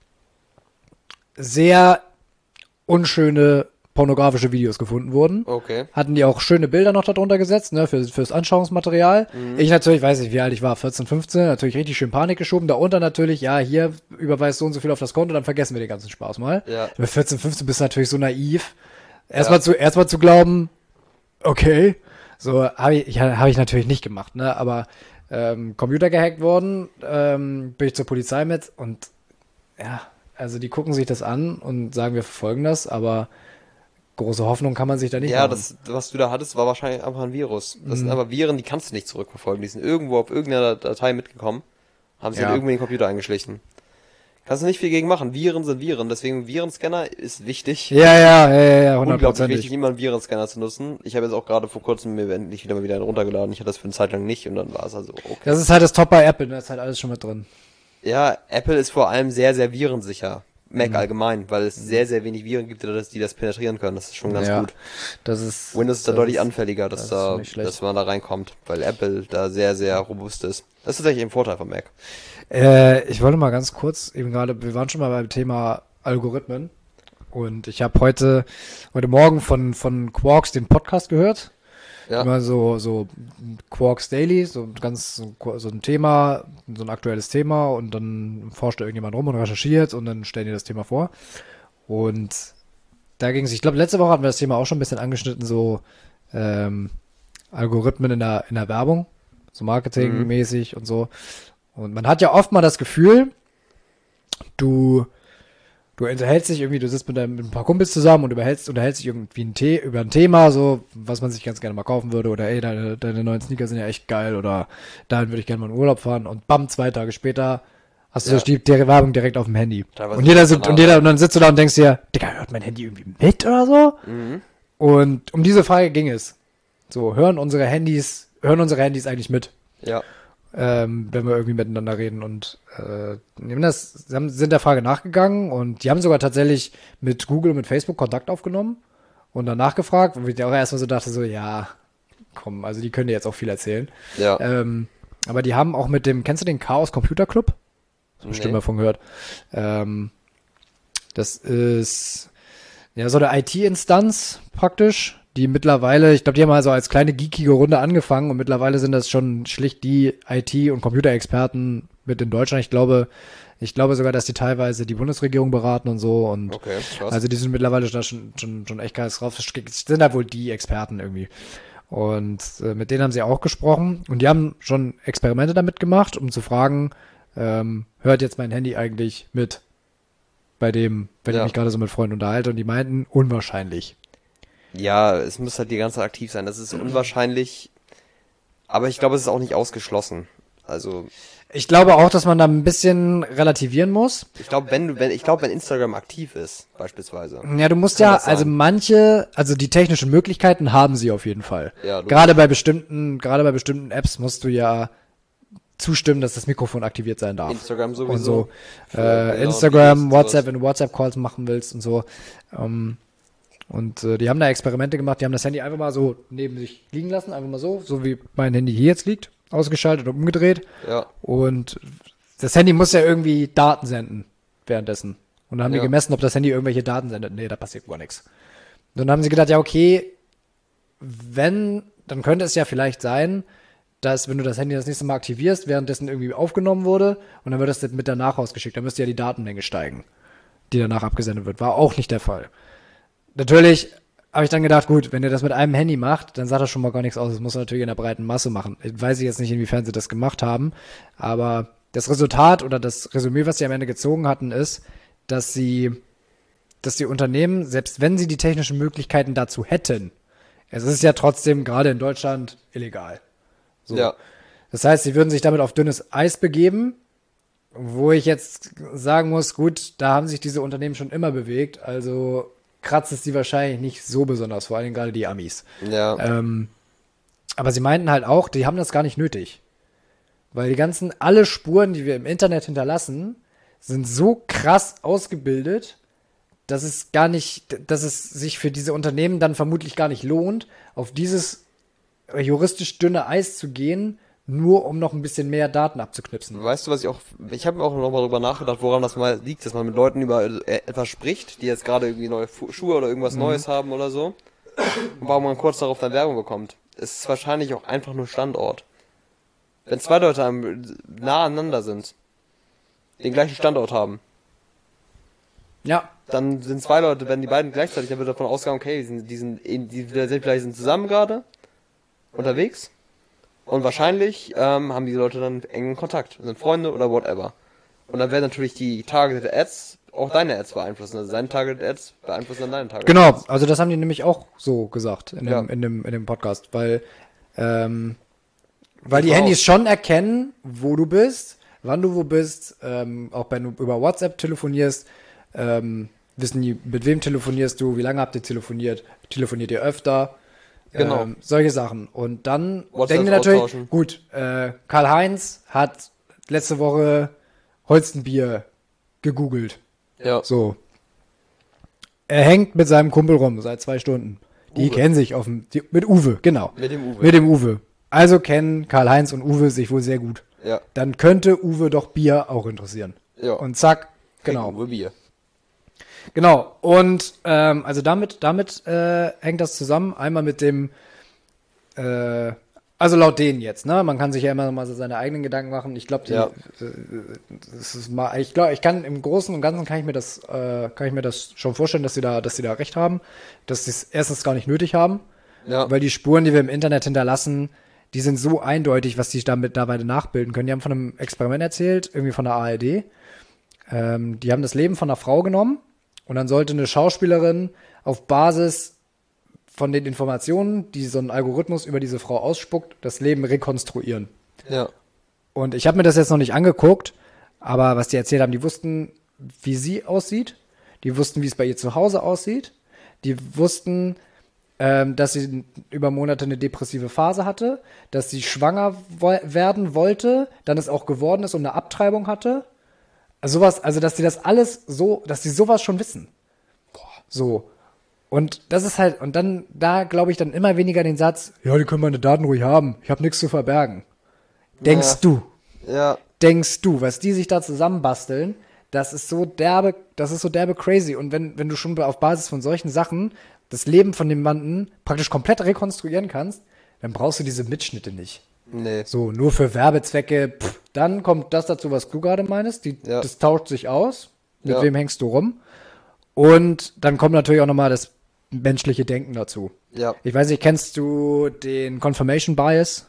sehr unschöne pornografische Videos gefunden wurden. Okay. Hatten die auch schöne Bilder noch darunter gesetzt, ne, für, fürs Anschauungsmaterial. Mhm. Ich natürlich, weiß nicht, wie alt ich war, vierzehn, fünfzehn, natürlich richtig schön Panik geschoben. Darunter natürlich, ja, hier überweist so und so viel auf das Konto, dann vergessen wir den ganzen Spaß mal. Ja. Mit vierzehn, fünfzehn bist du natürlich so naiv. Erstmal Ja. zu, erstmal zu glauben, okay, so habe ich, ja, habe ich natürlich nicht gemacht, ne, aber ähm, Computer gehackt worden, ähm, bin ich zur Polizei mit und ja, also die gucken sich das an und sagen, wir verfolgen das, aber große Hoffnung kann man sich da nicht Ja, machen. das, was du da hattest, war wahrscheinlich einfach ein Virus. Das Mhm. sind aber Viren, die kannst du nicht zurückverfolgen. Die sind irgendwo auf irgendeiner Datei mitgekommen, haben sie Ja. halt irgendwie in den Computer eingeschlichen. Kannst du nicht viel gegen machen. Viren sind Viren, deswegen Virenscanner ist wichtig. Ja, ja, ja, ja, ja, Unglaublich hundertprozentig. wichtig, immer einen Virenscanner zu nutzen. Ich habe jetzt auch gerade vor kurzem mir endlich wieder mal wieder einen runtergeladen. Ich hatte das für eine Zeit lang nicht und dann war es also okay. Das ist halt das Top bei Apple, da ist halt alles schon mit drin. Ja, Apple ist vor allem sehr, sehr virensicher. Mac Mhm. allgemein, weil es sehr, sehr wenig Viren gibt, die das, die das penetrieren können. Das ist schon ganz Ja, gut. das ist. Windows ist da das deutlich ist- anfälliger, dass, das ist da, nicht schlecht. dass man da reinkommt, weil Apple da sehr, sehr robust ist. Das ist tatsächlich ein Vorteil von Mac. Äh, ich wollte mal ganz kurz, eben gerade, wir waren schon mal beim Thema Algorithmen und ich habe heute, heute Morgen von, von Quarks den Podcast gehört. Ja, Immer so, so Quarks Daily, so ganz so, so ein Thema, so ein aktuelles Thema und dann forscht da irgendjemand rum und recherchiert und dann stellen die das Thema vor. Und da ging es, ich glaube, letzte Woche hatten wir das Thema auch schon ein bisschen angeschnitten, so ähm, Algorithmen in der, in der Werbung, so marketingmäßig und so. Und man hat ja oft mal das Gefühl, du Du unterhältst dich irgendwie, du sitzt mit, deinem, mit ein paar Kumpels zusammen und überhältst, unterhältst dich irgendwie ein The über ein Thema, so, was man sich ganz gerne mal kaufen würde, oder ey, deine, deine neuen Sneaker sind ja echt geil, oder dahin würde ich gerne mal in Urlaub fahren, und bam, zwei Tage später hast du Ja. so die, die Werbung direkt auf dem Handy. Teilweise Und jeder auf dem sitzt, und Kanal. jeder, und dann sitzt du da und denkst dir, Digga, hört mein Handy irgendwie mit oder so? mhm. Und um diese Frage ging es. So, hören unsere Handys, hören unsere Handys eigentlich mit? ja. ähm, wenn wir irgendwie miteinander reden. Und äh, die haben das, sie haben, sind der Frage nachgegangen und die haben sogar tatsächlich mit Google und mit Facebook Kontakt aufgenommen und danach gefragt, wo ich auch erstmal so dachte, so, ja, komm, also die können dir jetzt auch viel erzählen. Ja. Ähm, aber die haben auch mit dem, kennst du den Chaos Computer Club? Hast du bestimmt Nee. mal von gehört. Ähm, das ist ja so eine I T-Instanz praktisch, die mittlerweile, ich glaube, die haben also als kleine geekige Runde angefangen und mittlerweile sind das schon schlicht die I T- und Computerexperten mit in Deutschland. Ich glaube, ich glaube sogar, dass die teilweise die Bundesregierung beraten und so und Okay, krass. also die sind mittlerweile da schon, schon, schon echt krass drauf. Das sind halt wohl die Experten irgendwie. Und äh, mit denen haben sie auch gesprochen und die haben schon Experimente damit gemacht, um zu fragen, ähm, hört jetzt mein Handy eigentlich mit bei dem, wenn Ja. ich mich gerade so mit Freunden unterhalte und die meinten, unwahrscheinlich. Ja, es muss halt die ganze Zeit aktiv sein. Das ist unwahrscheinlich, aber ich glaube, es ist auch nicht ausgeschlossen. Also, Ich glaube auch, dass man da ein bisschen relativieren muss. ich glaube, wenn du, wenn, ich glaube, wenn Instagram aktiv ist, beispielsweise. Ja, du musst Kann ja, das sein? also manche, also die technischen Möglichkeiten haben sie auf jeden Fall. Ja, logisch. Gerade bei bestimmten, gerade bei bestimmten Apps musst du ja zustimmen, dass das Mikrofon aktiviert sein darf. Instagram sowieso. Und so. Für Bilder Äh, und Instagram, Videos und WhatsApp, sowas. wenn du WhatsApp-Calls machen willst und so. Ähm, und äh, die haben da Experimente gemacht, die haben das Handy einfach mal so neben sich liegen lassen, einfach mal so, so wie mein Handy hier jetzt liegt, ausgeschaltet und umgedreht. Ja, Und das Handy muss ja irgendwie Daten senden währenddessen. Und dann haben Ja. die gemessen, ob das Handy irgendwelche Daten sendet. Nee, da passiert gar nichts. Dann haben sie gedacht, ja, okay, wenn, dann könnte es ja vielleicht sein, dass, wenn du das Handy das nächste Mal aktivierst, währenddessen irgendwie aufgenommen wurde und dann wird das mit danach rausgeschickt. Dann müsste ja die Datenmenge steigen, die danach abgesendet wird. War auch nicht der Fall. Natürlich habe ich dann gedacht, gut, wenn ihr das mit einem Handy macht, dann sagt das schon mal gar nichts aus. Das muss er natürlich in der breiten Masse machen. Ich weiß jetzt nicht, inwiefern sie das gemacht haben, aber das Resultat oder das Resümee, was sie am Ende gezogen hatten, ist, dass sie, dass die Unternehmen, selbst wenn sie die technischen Möglichkeiten dazu hätten, es ist ja trotzdem gerade in Deutschland illegal. So. ja, Das heißt, sie würden sich damit auf dünnes Eis begeben, wo ich jetzt sagen muss, gut, da haben sich diese Unternehmen schon immer bewegt, also kratzt es die wahrscheinlich nicht so besonders, vor allem gerade die Amis. ja, Ähm, aber sie meinten halt auch, die haben das gar nicht nötig. Weil die ganzen, alle Spuren, die wir im Internet hinterlassen, sind so krass ausgebildet, dass es gar nicht, dass es sich für diese Unternehmen dann vermutlich gar nicht lohnt, auf dieses juristisch dünne Eis zu gehen, nur um noch ein bisschen mehr Daten abzuknipsen. Weißt du, was ich auch, ich habe mir auch noch mal drüber nachgedacht, woran das mal liegt, dass man mit Leuten über äh, etwas spricht, die jetzt gerade irgendwie neue Fu- Schuhe oder irgendwas Neues haben oder so, und warum man kurz darauf dann Werbung bekommt. Es ist wahrscheinlich auch einfach nur Standort. Wenn zwei Leute am, nah aneinander sind, den gleichen Standort haben, Ja, dann sind zwei Leute, wenn die beiden gleichzeitig, dann wird davon ausgegangen, okay, die sind, die sind, in- die sind vielleicht sind zusammen gerade unterwegs und wahrscheinlich ähm, haben diese Leute dann engen Kontakt, sind Freunde oder whatever. Und dann werden natürlich die Targeted Ads auch deine Ads beeinflussen, also seine Targeted Ads beeinflussen dann deine Targeted genau. Ads. Also das haben die nämlich auch so gesagt in dem, Ja. in dem, in dem Podcast, weil, ähm, weil die Wow. Handys schon erkennen, wo du bist, wann du wo bist, ähm, auch wenn du über WhatsApp telefonierst, ähm, wissen die, mit wem telefonierst du, wie lange habt ihr telefoniert, telefoniert ihr öfter, Genau. ähm, solche Sachen. Und dann WhatsApp denken die natürlich, austauschen. gut, äh, Karl-Heinz hat letzte Woche Holstenbier gegoogelt. Ja. So. Er hängt mit seinem Kumpel rum seit zwei Stunden. Die Uwe. kennen sich offen. Die, mit Uwe, genau. Mit dem Uwe. Mit dem Uwe. Also kennen Karl-Heinz und Uwe sich wohl sehr gut. Ja. Dann könnte Uwe doch Bier auch interessieren. Ja. Und zack, genau. Uwe Bier. Genau. Und ähm, also damit, damit äh, hängt das zusammen. Einmal mit dem, äh, also laut denen jetzt, ne? Man kann sich ja immer mal so seine eigenen Gedanken machen. Ich glaube, Ja. das ist mal, ich glaube, ich kann im Großen und Ganzen kann ich mir das, äh, kann ich mir das schon vorstellen, dass sie da, dass sie da recht haben, dass sie es erstens gar nicht nötig haben, Ja. weil die Spuren, die wir im Internet hinterlassen, die sind so eindeutig, was die damit dabei nachbilden können. Die haben von einem Experiment erzählt, irgendwie von der A R D. Ähm, die haben das Leben von einer Frau genommen und dann sollte eine Schauspielerin auf Basis von den Informationen, die so ein Algorithmus über diese Frau ausspuckt, das Leben rekonstruieren. Ja. Und ich habe mir das jetzt noch nicht angeguckt, aber was die erzählt haben, die wussten, wie sie aussieht, die wussten, wie es bei ihr zu Hause aussieht, die wussten, ähm, dass sie über Monate eine depressive Phase hatte, dass sie schwanger wo- werden wollte, dann es auch geworden ist und eine Abtreibung hatte. Also sowas, also dass die das alles so, dass die sowas schon wissen. So. Und das ist halt, und dann, da glaube ich dann immer weniger den Satz, ja, die können meine Daten ruhig haben, ich habe nichts zu verbergen. Denkst Ja. du, Ja, denkst du, was die sich da zusammenbasteln, das ist so derbe, das ist so derbe crazy. Und wenn, wenn du schon auf Basis von solchen Sachen das Leben von jemandem praktisch komplett rekonstruieren kannst, dann brauchst du diese Mitschnitte nicht. nee. So, nur für Werbezwecke, pff, dann kommt das dazu, was du gerade meinst, die, Ja. das tauscht sich aus, mit Ja. wem hängst du rum. Und dann kommt natürlich auch nochmal das menschliche Denken dazu. Ja. Ich weiß nicht, kennst du den Confirmation Bias?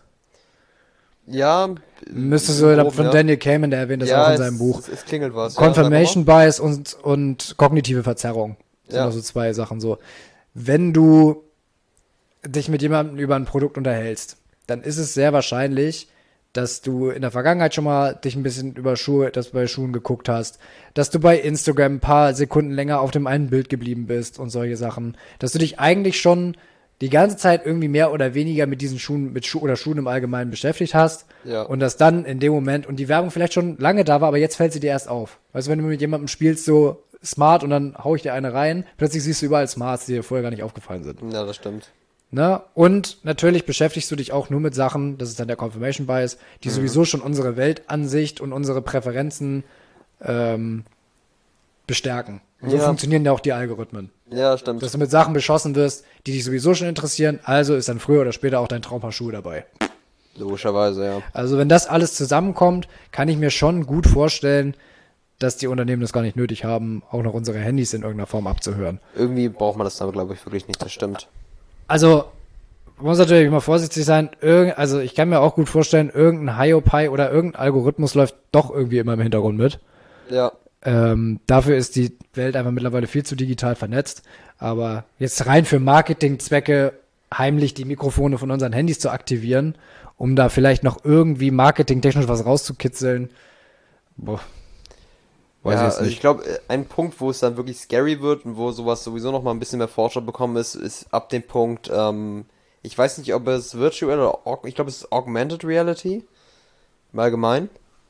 Ja. Müsstest so du grob, von ja. Daniel Kahneman, der erwähnt das ja, auch in es, seinem Buch. Es, es klingelt was. Confirmation Bias und, und kognitive Verzerrung. Das sind Ja. also zwei Sachen so. Wenn du dich mit jemandem über ein Produkt unterhältst, dann ist es sehr wahrscheinlich, dass du in der Vergangenheit schon mal dich ein bisschen über Schuhe, dass du bei Schuhen geguckt hast, dass du bei Instagram ein paar Sekunden länger auf dem einen Bild geblieben bist und solche Sachen, dass du dich eigentlich schon die ganze Zeit irgendwie mehr oder weniger mit diesen Schuhen, mit Schuh oder Schuhen im Allgemeinen beschäftigt hast Ja. und dass dann in dem Moment und die Werbung vielleicht schon lange da war, aber jetzt fällt sie dir erst auf. Weißt du, wenn du mit jemandem spielst, so smart und dann hau ich dir eine rein, plötzlich siehst du überall Smarts, die dir vorher gar nicht aufgefallen sind. Ja, das stimmt. Ne? Und natürlich beschäftigst du dich auch nur mit Sachen, das ist dann der Confirmation Bias, die sowieso schon unsere Weltansicht und unsere Präferenzen ähm, bestärken. Und so Ja. funktionieren ja auch die Algorithmen. Ja, stimmt. Dass du mit Sachen beschossen wirst, die dich sowieso schon interessieren, also ist dann früher oder später auch dein Traumpaar Schuhe dabei. Logischerweise, ja. Also wenn das alles zusammenkommt, kann ich mir schon gut vorstellen, dass die Unternehmen das gar nicht nötig haben, auch noch unsere Handys in irgendeiner Form abzuhören. Irgendwie braucht man das aber, glaube ich, wirklich nicht. Das stimmt. Also, man muss natürlich immer vorsichtig sein. Irgend, also ich kann mir auch gut vorstellen, irgendein Hiopai oder irgendein Algorithmus läuft doch irgendwie immer im Hintergrund mit. Ja. Ähm, dafür ist die Welt einfach mittlerweile viel zu digital vernetzt. Aber jetzt rein für Marketingzwecke heimlich die Mikrofone von unseren Handys zu aktivieren, um da vielleicht noch irgendwie marketingtechnisch was rauszukitzeln. Boah. Weiß ja, ich jetzt also nicht. ich glaube, ein Punkt, wo es dann wirklich scary wird und wo sowas sowieso noch mal ein bisschen mehr Forscher bekommen ist, ist ab dem Punkt, ähm, ich weiß nicht, ob es Virtual oder, Aug- ich glaube, es ist Augmented Reality, im Allgemeinen.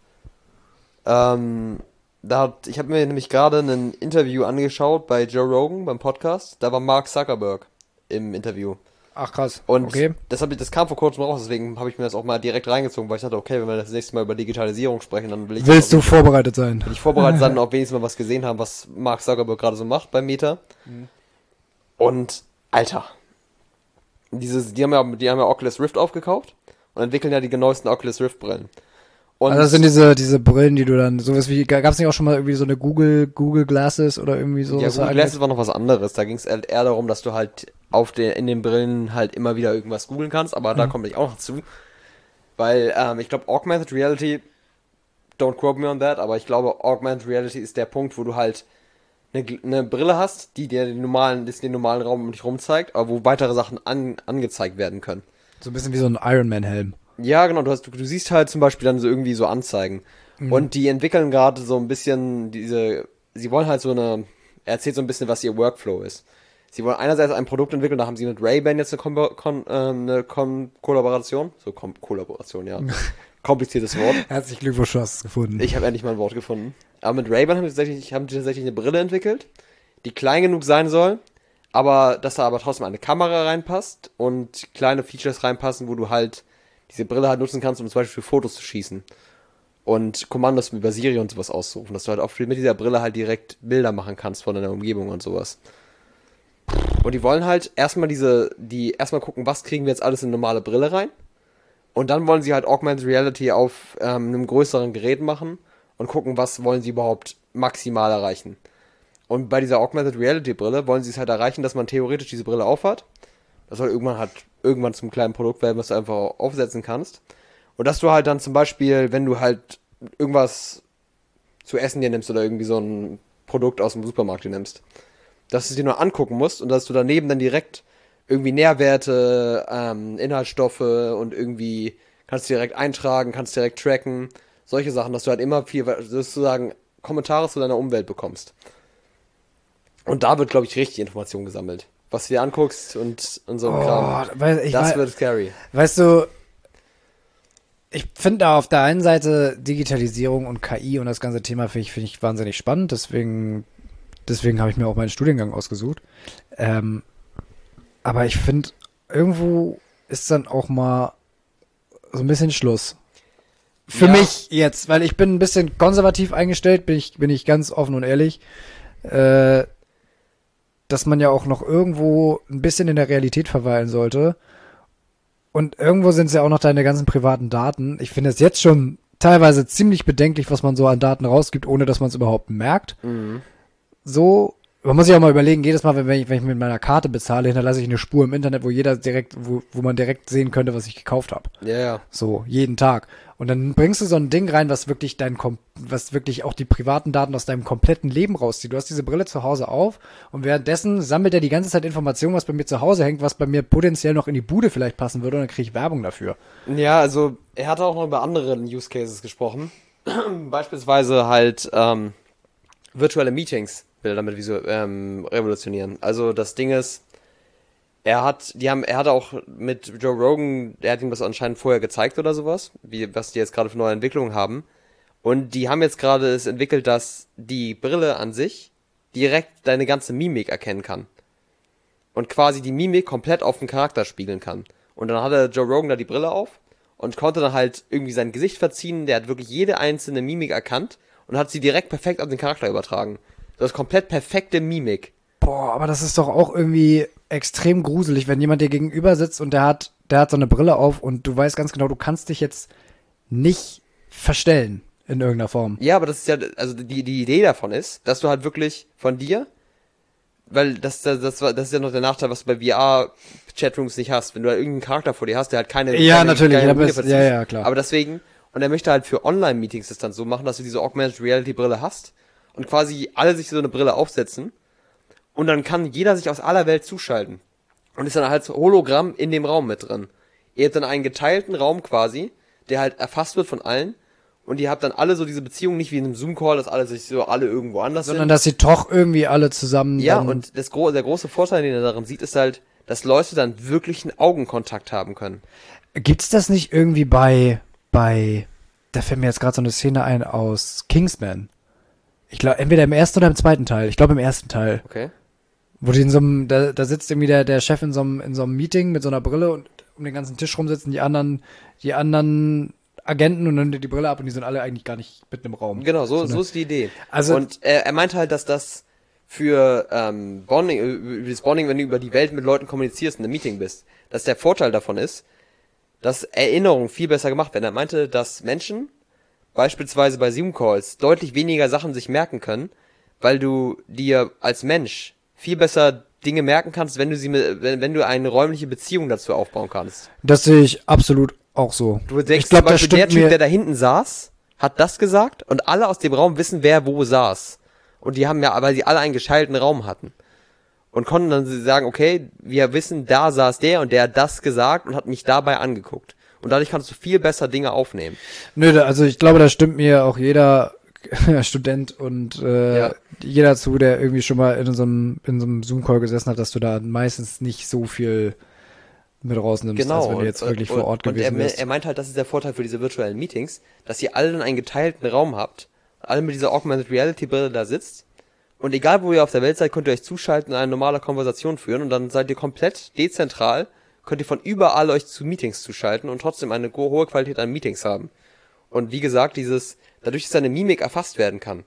Ähm, da hat, ich habe mir nämlich gerade ein Interview angeschaut bei Joe Rogan, beim Podcast, da war Mark Zuckerberg im Interview. Ach krass. Und okay. das, hab ich, das kam vor kurzem raus, deswegen habe ich mir das auch mal direkt reingezogen, weil ich dachte, okay, wenn wir das nächste Mal über Digitalisierung sprechen, dann will ich Willst auch, du vorbereitet sein? will ich vorbereitet sein und auch wenigstens mal was gesehen haben, was Mark Zuckerberg gerade so macht beim Meta. Und, Alter, dieses, die haben ja, die haben ja Oculus Rift aufgekauft und entwickeln ja die neuesten Oculus Rift Brillen. Und Also das sind diese, diese Brillen, die du dann, sowas wie, gab es nicht auch schon mal irgendwie so eine Google, Google Glasses oder irgendwie so? ja, was Google da Glasses war noch was anderes. Da ging es halt eher darum, dass du halt auf den, in den Brillen halt immer wieder irgendwas googeln kannst, aber da komme ich auch noch zu. Weil, ähm, ich glaube, Augmented Reality, don't quote me on that, aber ich glaube, Augmented Reality ist der Punkt, wo du halt eine, eine Brille hast, die dir den normalen, das den normalen Raum um dich rum zeigt, aber wo weitere Sachen an, angezeigt werden können. So ein bisschen wie so ein Ironman-Helm. Ja, genau, du, hast, du, du siehst halt zum Beispiel dann so irgendwie so Anzeigen. Und die entwickeln gerade so ein bisschen diese, sie wollen halt so eine, er erzählt so ein bisschen, was ihr Workflow ist. Sie wollen einerseits ein Produkt entwickeln, da haben sie mit Ray-Ban jetzt eine, Kombo, Kon, äh, eine Kon Kollaboration, so Kom Kollaboration, ja, kompliziertes Wort. Herzlichen Glückwunsch, du hast es gefunden. Ich habe endlich mal ein Wort gefunden. Aber mit Ray-Ban haben die tatsächlich, haben die tatsächlich eine Brille entwickelt, die klein genug sein soll, aber dass da aber trotzdem eine Kamera reinpasst und kleine Features reinpassen, wo du halt diese Brille halt nutzen kannst, um zum Beispiel Fotos zu schießen. Und Kommandos über Siri und sowas auszurufen, dass du halt auch mit dieser Brille halt direkt Bilder machen kannst von deiner Umgebung und sowas. Und die wollen halt erstmal diese, die erstmal gucken, was kriegen wir jetzt alles in eine normale Brille rein. Und dann wollen sie halt Augmented Reality auf ähm, einem größeren Gerät machen und gucken, was wollen sie überhaupt maximal erreichen. Und bei dieser Augmented Reality Brille wollen sie es halt erreichen, dass man theoretisch diese Brille aufhat. Das soll irgendwann halt irgendwann zum kleinen Produkt werden, was du einfach aufsetzen kannst. Und dass du halt dann zum Beispiel, wenn du halt irgendwas zu essen dir nimmst oder irgendwie so ein Produkt aus dem Supermarkt dir nimmst, dass du es dir nur angucken musst und dass du daneben dann direkt irgendwie Nährwerte, ähm, Inhaltsstoffe und irgendwie kannst du direkt eintragen, kannst direkt tracken, solche Sachen, dass du halt immer viel, sozusagen, Kommentare zu deiner Umwelt bekommst. Und da wird, glaube ich, richtig Information gesammelt. was du dir anguckst und, und so ein Oh, Kram. weil ich Das wei- wird scary. Weißt du, ich finde da auf der einen Seite Digitalisierung und K I und das ganze Thema finde ich, finde ich wahnsinnig spannend. Deswegen, deswegen habe ich mir auch meinen Studiengang ausgesucht. Ähm, aber ich finde, irgendwo ist dann auch mal so ein bisschen Schluss. Für Ja. mich jetzt, weil ich bin ein bisschen konservativ eingestellt, bin ich, bin ich ganz offen und ehrlich. Äh, dass man ja auch noch irgendwo ein bisschen in der Realität verweilen sollte. Und irgendwo sind es ja auch noch deine ganzen privaten Daten. Ich finde es jetzt schon teilweise ziemlich bedenklich, was man so an Daten rausgibt, ohne dass man es überhaupt merkt. Mhm. So, man muss sich auch mal überlegen, jedes Mal, wenn ich, wenn ich mit meiner Karte bezahle, hinterlasse ich eine Spur im Internet, wo jeder direkt, wo, wo man direkt sehen könnte, was ich gekauft habe. Ja, ja. So, jeden Tag. Und dann bringst du so ein Ding rein, was wirklich dein, kom- was wirklich auch die privaten Daten aus deinem kompletten Leben rauszieht. Du hast diese Brille zu Hause auf und währenddessen sammelt er die ganze Zeit Informationen, was bei mir zu Hause hängt, was bei mir potenziell noch in die Bude vielleicht passen würde und dann kriege ich Werbung dafür. Ja, also er hat auch noch über andere Use Cases gesprochen. Beispielsweise halt ähm, virtuelle Meetings will er damit visu- ähm, revolutionieren. Also das Ding ist, er hat, die haben, er hat auch mit Joe Rogan, der hat ihm das anscheinend vorher gezeigt oder sowas, wie, was die jetzt gerade für neue Entwicklungen haben. Und die haben jetzt gerade es entwickelt, dass die Brille an sich direkt deine ganze Mimik erkennen kann. Und quasi die Mimik komplett auf den Charakter spiegeln kann. Und dann hatte Joe Rogan da die Brille auf und konnte dann halt irgendwie sein Gesicht verziehen. Der hat wirklich jede einzelne Mimik erkannt und hat sie direkt perfekt auf den Charakter übertragen. Das ist komplett perfekte Mimik. Boah, aber das ist doch auch irgendwie extrem gruselig, wenn jemand dir gegenüber sitzt und der hat, der hat so eine Brille auf und du weißt ganz genau, du kannst dich jetzt nicht verstellen in irgendeiner Form. Ja, aber das ist ja, also die, die Idee davon ist, dass du halt wirklich von dir, weil das, das, das, war- das ist ja noch der Nachteil, was du bei V R-Chatrooms nicht hast. Wenn du halt irgendeinen Charakter vor dir hast, der halt keine, Ja, keine, natürlich, keine ja, Miene best- verzieht. ja, ja, klar. Aber deswegen, und er möchte halt für Online-Meetings das dann so machen, dass du diese Augmented Reality-Brille hast und quasi alle sich so eine Brille aufsetzen und dann kann jeder sich aus aller Welt zuschalten und ist dann halt so Hologramm in dem Raum mit drin. Ihr habt dann einen geteilten Raum quasi, der halt erfasst wird von allen und ihr habt dann alle so diese Beziehung, nicht wie in einem Zoom-Call, dass alle sich so alle irgendwo anders Sondern sind. dass sie doch irgendwie alle zusammen Ja, dann, und das gro der große Vorteil, den er darin sieht, ist halt, dass Leute dann wirklich einen Augenkontakt haben können. gibt's das nicht irgendwie bei, bei, da fällt mir jetzt gerade so eine Szene ein aus Kingsman. Ich glaube, entweder im ersten oder im zweiten Teil. Ich glaube im ersten Teil. Okay. Wo die in so einem, da, da sitzt irgendwie der, der Chef in so einem, in so einem Meeting mit so einer Brille und um den ganzen Tisch rum sitzen die anderen, die anderen Agenten und dann nimmt er die Brille ab und die sind alle eigentlich gar nicht mit im Raum. Genau, so, So so, eine- ist die Idee. Also- und er, er meinte halt, dass das für ähm, Bonding, äh, über das Bonding, wenn du über die Welt mit Leuten kommunizierst und in einem Meeting bist, dass der Vorteil davon ist, dass Erinnerungen viel besser gemacht werden. Er meinte, dass Menschen beispielsweise bei Zoom-Calls deutlich weniger Sachen sich merken können, weil du dir als Mensch viel besser Dinge merken kannst, wenn du sie mit, wenn, wenn du eine räumliche Beziehung dazu aufbauen kannst. Das sehe ich absolut auch so. Du denkst ich glaube, zum das Beispiel, der stimmt Typ, mir. der da hinten saß, hat das gesagt und alle aus dem Raum wissen, wer wo saß. Und die haben ja, weil sie alle einen gescheilten Raum hatten. Und konnten dann sagen, okay, wir wissen, da saß der und der hat das gesagt und hat mich dabei angeguckt. Und dadurch kannst du viel besser Dinge aufnehmen. Nö, da- also ich glaube, da stimmt mir auch jeder Student und äh, Ja. jeder zu, der irgendwie schon mal in so einem, in so einem Zoom-Call gesessen hat, dass du da meistens nicht so viel mit rausnimmst, Genau. als wenn du jetzt und, wirklich und, vor Ort und gewesen er, bist. er meint halt, das ist der Vorteil für diese virtuellen Meetings, dass ihr alle dann einen geteilten Raum habt, alle mit dieser Augmented Reality Brille da sitzt und egal wo ihr auf der Welt seid, könnt ihr euch zuschalten und eine normale Konversation führen und dann seid ihr komplett dezentral, könnt ihr von überall euch zu Meetings zuschalten und trotzdem eine ho- hohe Qualität an Meetings haben. Und wie gesagt, dieses, dadurch, dass deine Mimik erfasst werden kann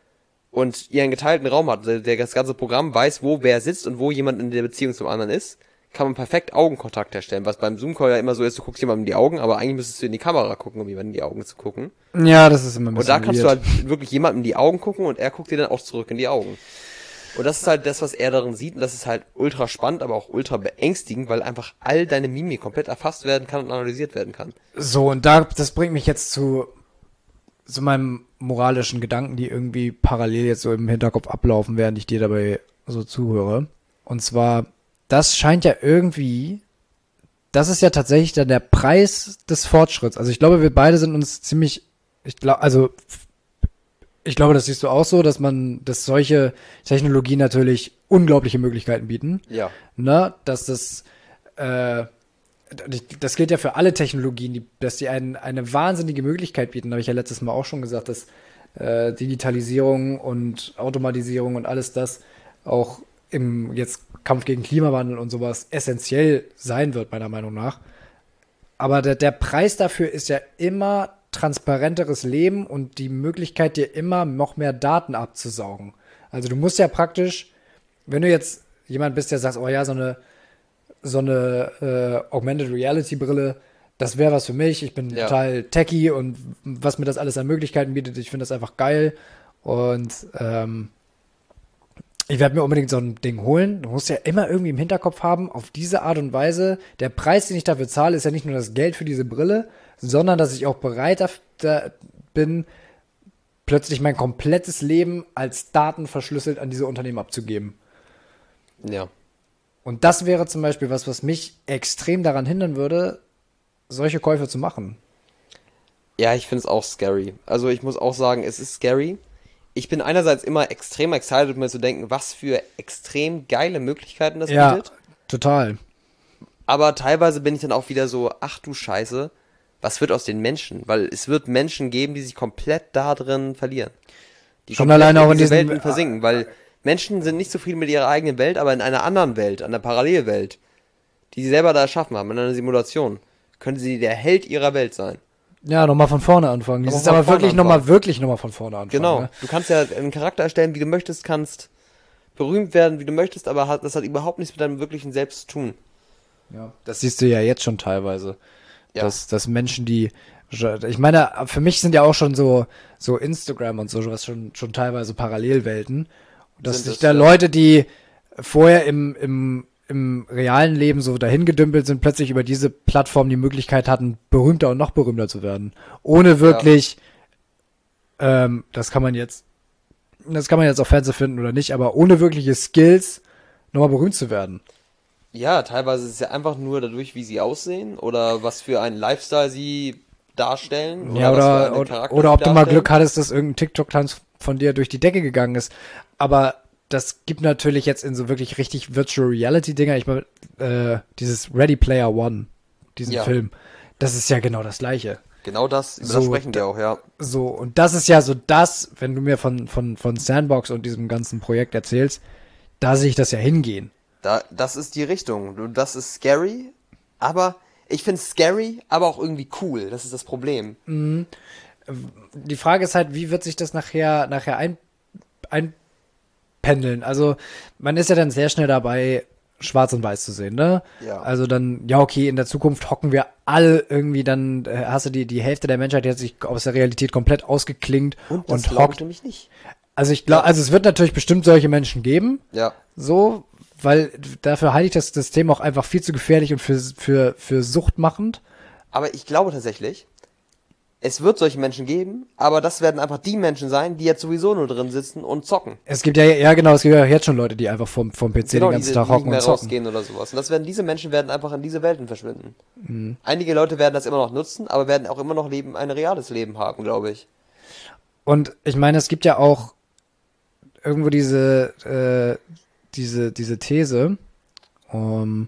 und ihr einen geteilten Raum habt, der, der das ganze Programm weiß, wo wer sitzt und wo jemand in der Beziehung zum anderen ist, kann man perfekt Augenkontakt herstellen, was beim Zoom-Call ja immer so ist, du guckst jemandem in die Augen, aber eigentlich müsstest du in die Kamera gucken, um jemandem in die Augen zu gucken. Ja, das ist immer ein Und bisschen da kannst weird. du halt wirklich jemandem in die Augen gucken und er guckt dir dann auch zurück in die Augen. Und das ist halt das, was er darin sieht und das ist halt ultra spannend, aber auch ultra beängstigend, weil einfach all deine Mimik komplett erfasst werden kann und analysiert werden kann. So, und da, das bringt mich jetzt zu, zu meinem moralischen Gedanken, die irgendwie parallel jetzt so im Hinterkopf ablaufen, während ich dir dabei so zuhöre. Und zwar, das scheint ja irgendwie, das ist ja tatsächlich dann der Preis des Fortschritts. Also ich glaube, wir beide sind uns ziemlich, ich glaube, also ich glaube, das siehst du auch so, dass man, dass solche Technologien natürlich unglaubliche Möglichkeiten bieten. Ja. Ne? Dass das, äh, das gilt ja für alle Technologien, die, dass die ein, eine wahnsinnige Möglichkeit bieten. Da habe ich ja letztes Mal auch schon gesagt, dass äh, Digitalisierung und Automatisierung und alles das auch im jetzt Kampf gegen Klimawandel und sowas essentiell sein wird, meiner Meinung nach. Aber der, der Preis dafür ist ja immer transparenteres Leben und die Möglichkeit, dir immer noch mehr Daten abzusaugen. Also du musst ja praktisch, wenn du jetzt jemand bist, der sagt, oh ja, so eine so eine äh, Augmented Reality Brille, das wäre was für mich. Ich bin Ja. total techy und was mir das alles an Möglichkeiten bietet, ich finde das einfach geil. Und ähm, ich werde mir unbedingt so ein Ding holen. Du musst ja immer irgendwie im Hinterkopf haben, auf diese Art und Weise, der Preis, den ich dafür zahle, ist ja nicht nur das Geld für diese Brille, sondern dass ich auch bereit daf- da bin, plötzlich mein komplettes Leben als Daten verschlüsselt an diese Unternehmen abzugeben. Ja. Und das wäre zum Beispiel was, was mich extrem daran hindern würde, solche Käufe zu machen. Ja, ich finde es auch scary. Also ich muss auch sagen, es ist scary. Ich bin einerseits immer extrem excited, mir zu denken, was für extrem geile Möglichkeiten das Ja, bietet. total. Aber teilweise bin ich dann auch wieder so, ach du Scheiße, was wird aus den Menschen? Weil es wird Menschen geben, die sich komplett da drin verlieren. Die Schon komplett alleine auch in diese diesen- Welten versinken, weil Menschen sind nicht zufrieden mit ihrer eigenen Welt, aber in einer anderen Welt, einer Parallelwelt, die sie selber da erschaffen haben, in einer Simulation, können sie der Held ihrer Welt sein. Ja, nochmal von vorne anfangen. Nochmal Dieses von aber vorne wirklich nochmal, anfangen. wirklich nochmal von vorne anfangen. Genau. Ne? Du kannst ja einen Charakter erstellen, wie du möchtest, kannst berühmt werden, wie du möchtest, aber hat, das hat überhaupt nichts mit deinem wirklichen Selbst zu tun. Ja. Das siehst du ja jetzt schon teilweise. Ja. Dass, dass Menschen, die, ich meine, für mich sind ja auch schon so, so Instagram und so was schon, schon teilweise Parallelwelten. Dass Sind sich es, da ja. Leute, die vorher im, im, im realen Leben so dahin gedümpelt sind, plötzlich über diese Plattform die Möglichkeit hatten, berühmter und noch berühmter zu werden. Ohne wirklich, ähm, das kann man jetzt, das kann man jetzt auf Fernsehen finden oder nicht, aber ohne wirkliche Skills nochmal berühmt zu werden. Ja, teilweise ist es ja einfach nur dadurch, wie sie aussehen oder was für einen Lifestyle sie darstellen. Oder Ja, was für oder, einen oder, Charakter oder sie ob du mal darstellen. Glück hattest, dass irgendein TikTok-Tanz von dir durch die Decke gegangen ist. Aber das gibt natürlich jetzt in so wirklich richtig Virtual Reality-Dinger, ich meine, äh, dieses Ready Player One, diesen Ja. Film, das ist ja genau das Gleiche. Genau das, über So, das sprechen wir auch, ja. So, und das ist ja so das, wenn du mir von, von, von Sandbox und diesem ganzen Projekt erzählst, da sehe ich das ja hingehen. Da, das ist die Richtung. Du- Das ist scary, aber ich finde es scary, aber auch irgendwie cool. Das ist das Problem. Die Frage ist halt, wie wird sich das nachher, nachher ein, einpendeln? Also, man ist ja dann sehr schnell dabei, schwarz und weiß zu sehen, ne? Ja. Also dann, ja, okay, in der Zukunft hocken wir alle irgendwie, dann äh, hast du die, die Hälfte der Menschheit, die hat sich aus der Realität komplett ausgeklingt und, das glaube ich hockt. nämlich nicht. Also ich glaube, also es wird natürlich bestimmt solche Menschen geben, Ja. so, weil dafür halte ich das System auch einfach viel zu gefährlich und für, für, für suchtmachend. Aber ich glaube tatsächlich, es wird solche Menschen geben, aber das werden einfach die Menschen sein, die jetzt sowieso nur drin sitzen und zocken. Es gibt ja, ja genau, es gibt ja jetzt schon Leute, die einfach vom, vom P C den ganzen diese, Tag die nicht hocken mehr und zocken. rausgehen oder sowas. Und das werden diese Menschen werden einfach in diese Welten verschwinden. Mhm. Einige Leute werden das immer noch nutzen, aber werden auch immer noch leben, ein reales Leben haben, glaube ich. Und ich meine, es gibt ja auch irgendwo diese, äh, diese, diese These, um,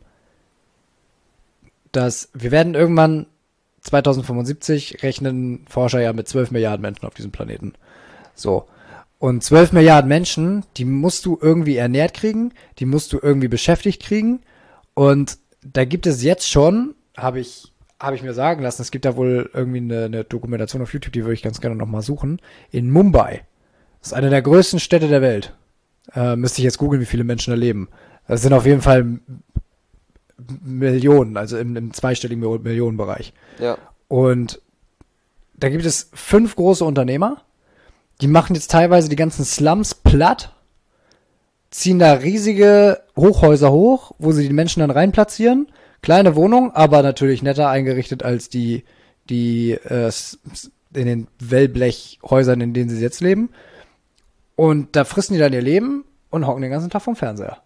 dass wir werden irgendwann zweitausendfünfundsiebzig rechnen Forscher ja mit zwölf Milliarden Menschen auf diesem Planeten. So. Und zwölf Milliarden Menschen, die musst du irgendwie ernährt kriegen, die musst du irgendwie beschäftigt kriegen. Und da gibt es jetzt schon, habe ich, habe ich mir sagen lassen, es gibt da wohl irgendwie eine, eine Dokumentation auf YouTube, die würde ich ganz gerne nochmal suchen, in Mumbai. Das ist eine der größten Städte der Welt. Äh, müsste ich jetzt googeln, wie viele Menschen da leben. Das sind auf jeden Fall M- Millionen, also im, im zweistelligen Mil- Millionenbereich. Ja. Und da gibt es fünf große Unternehmer, die machen jetzt teilweise die ganzen Slums platt, ziehen da riesige Hochhäuser hoch, wo sie die Menschen dann reinplatzieren. Kleine Wohnung, aber natürlich netter eingerichtet als die, die äh, s- s- in den Wellblechhäusern, in denen sie jetzt leben. Und da fristen die dann ihr Leben und hocken den ganzen Tag vom Fernseher.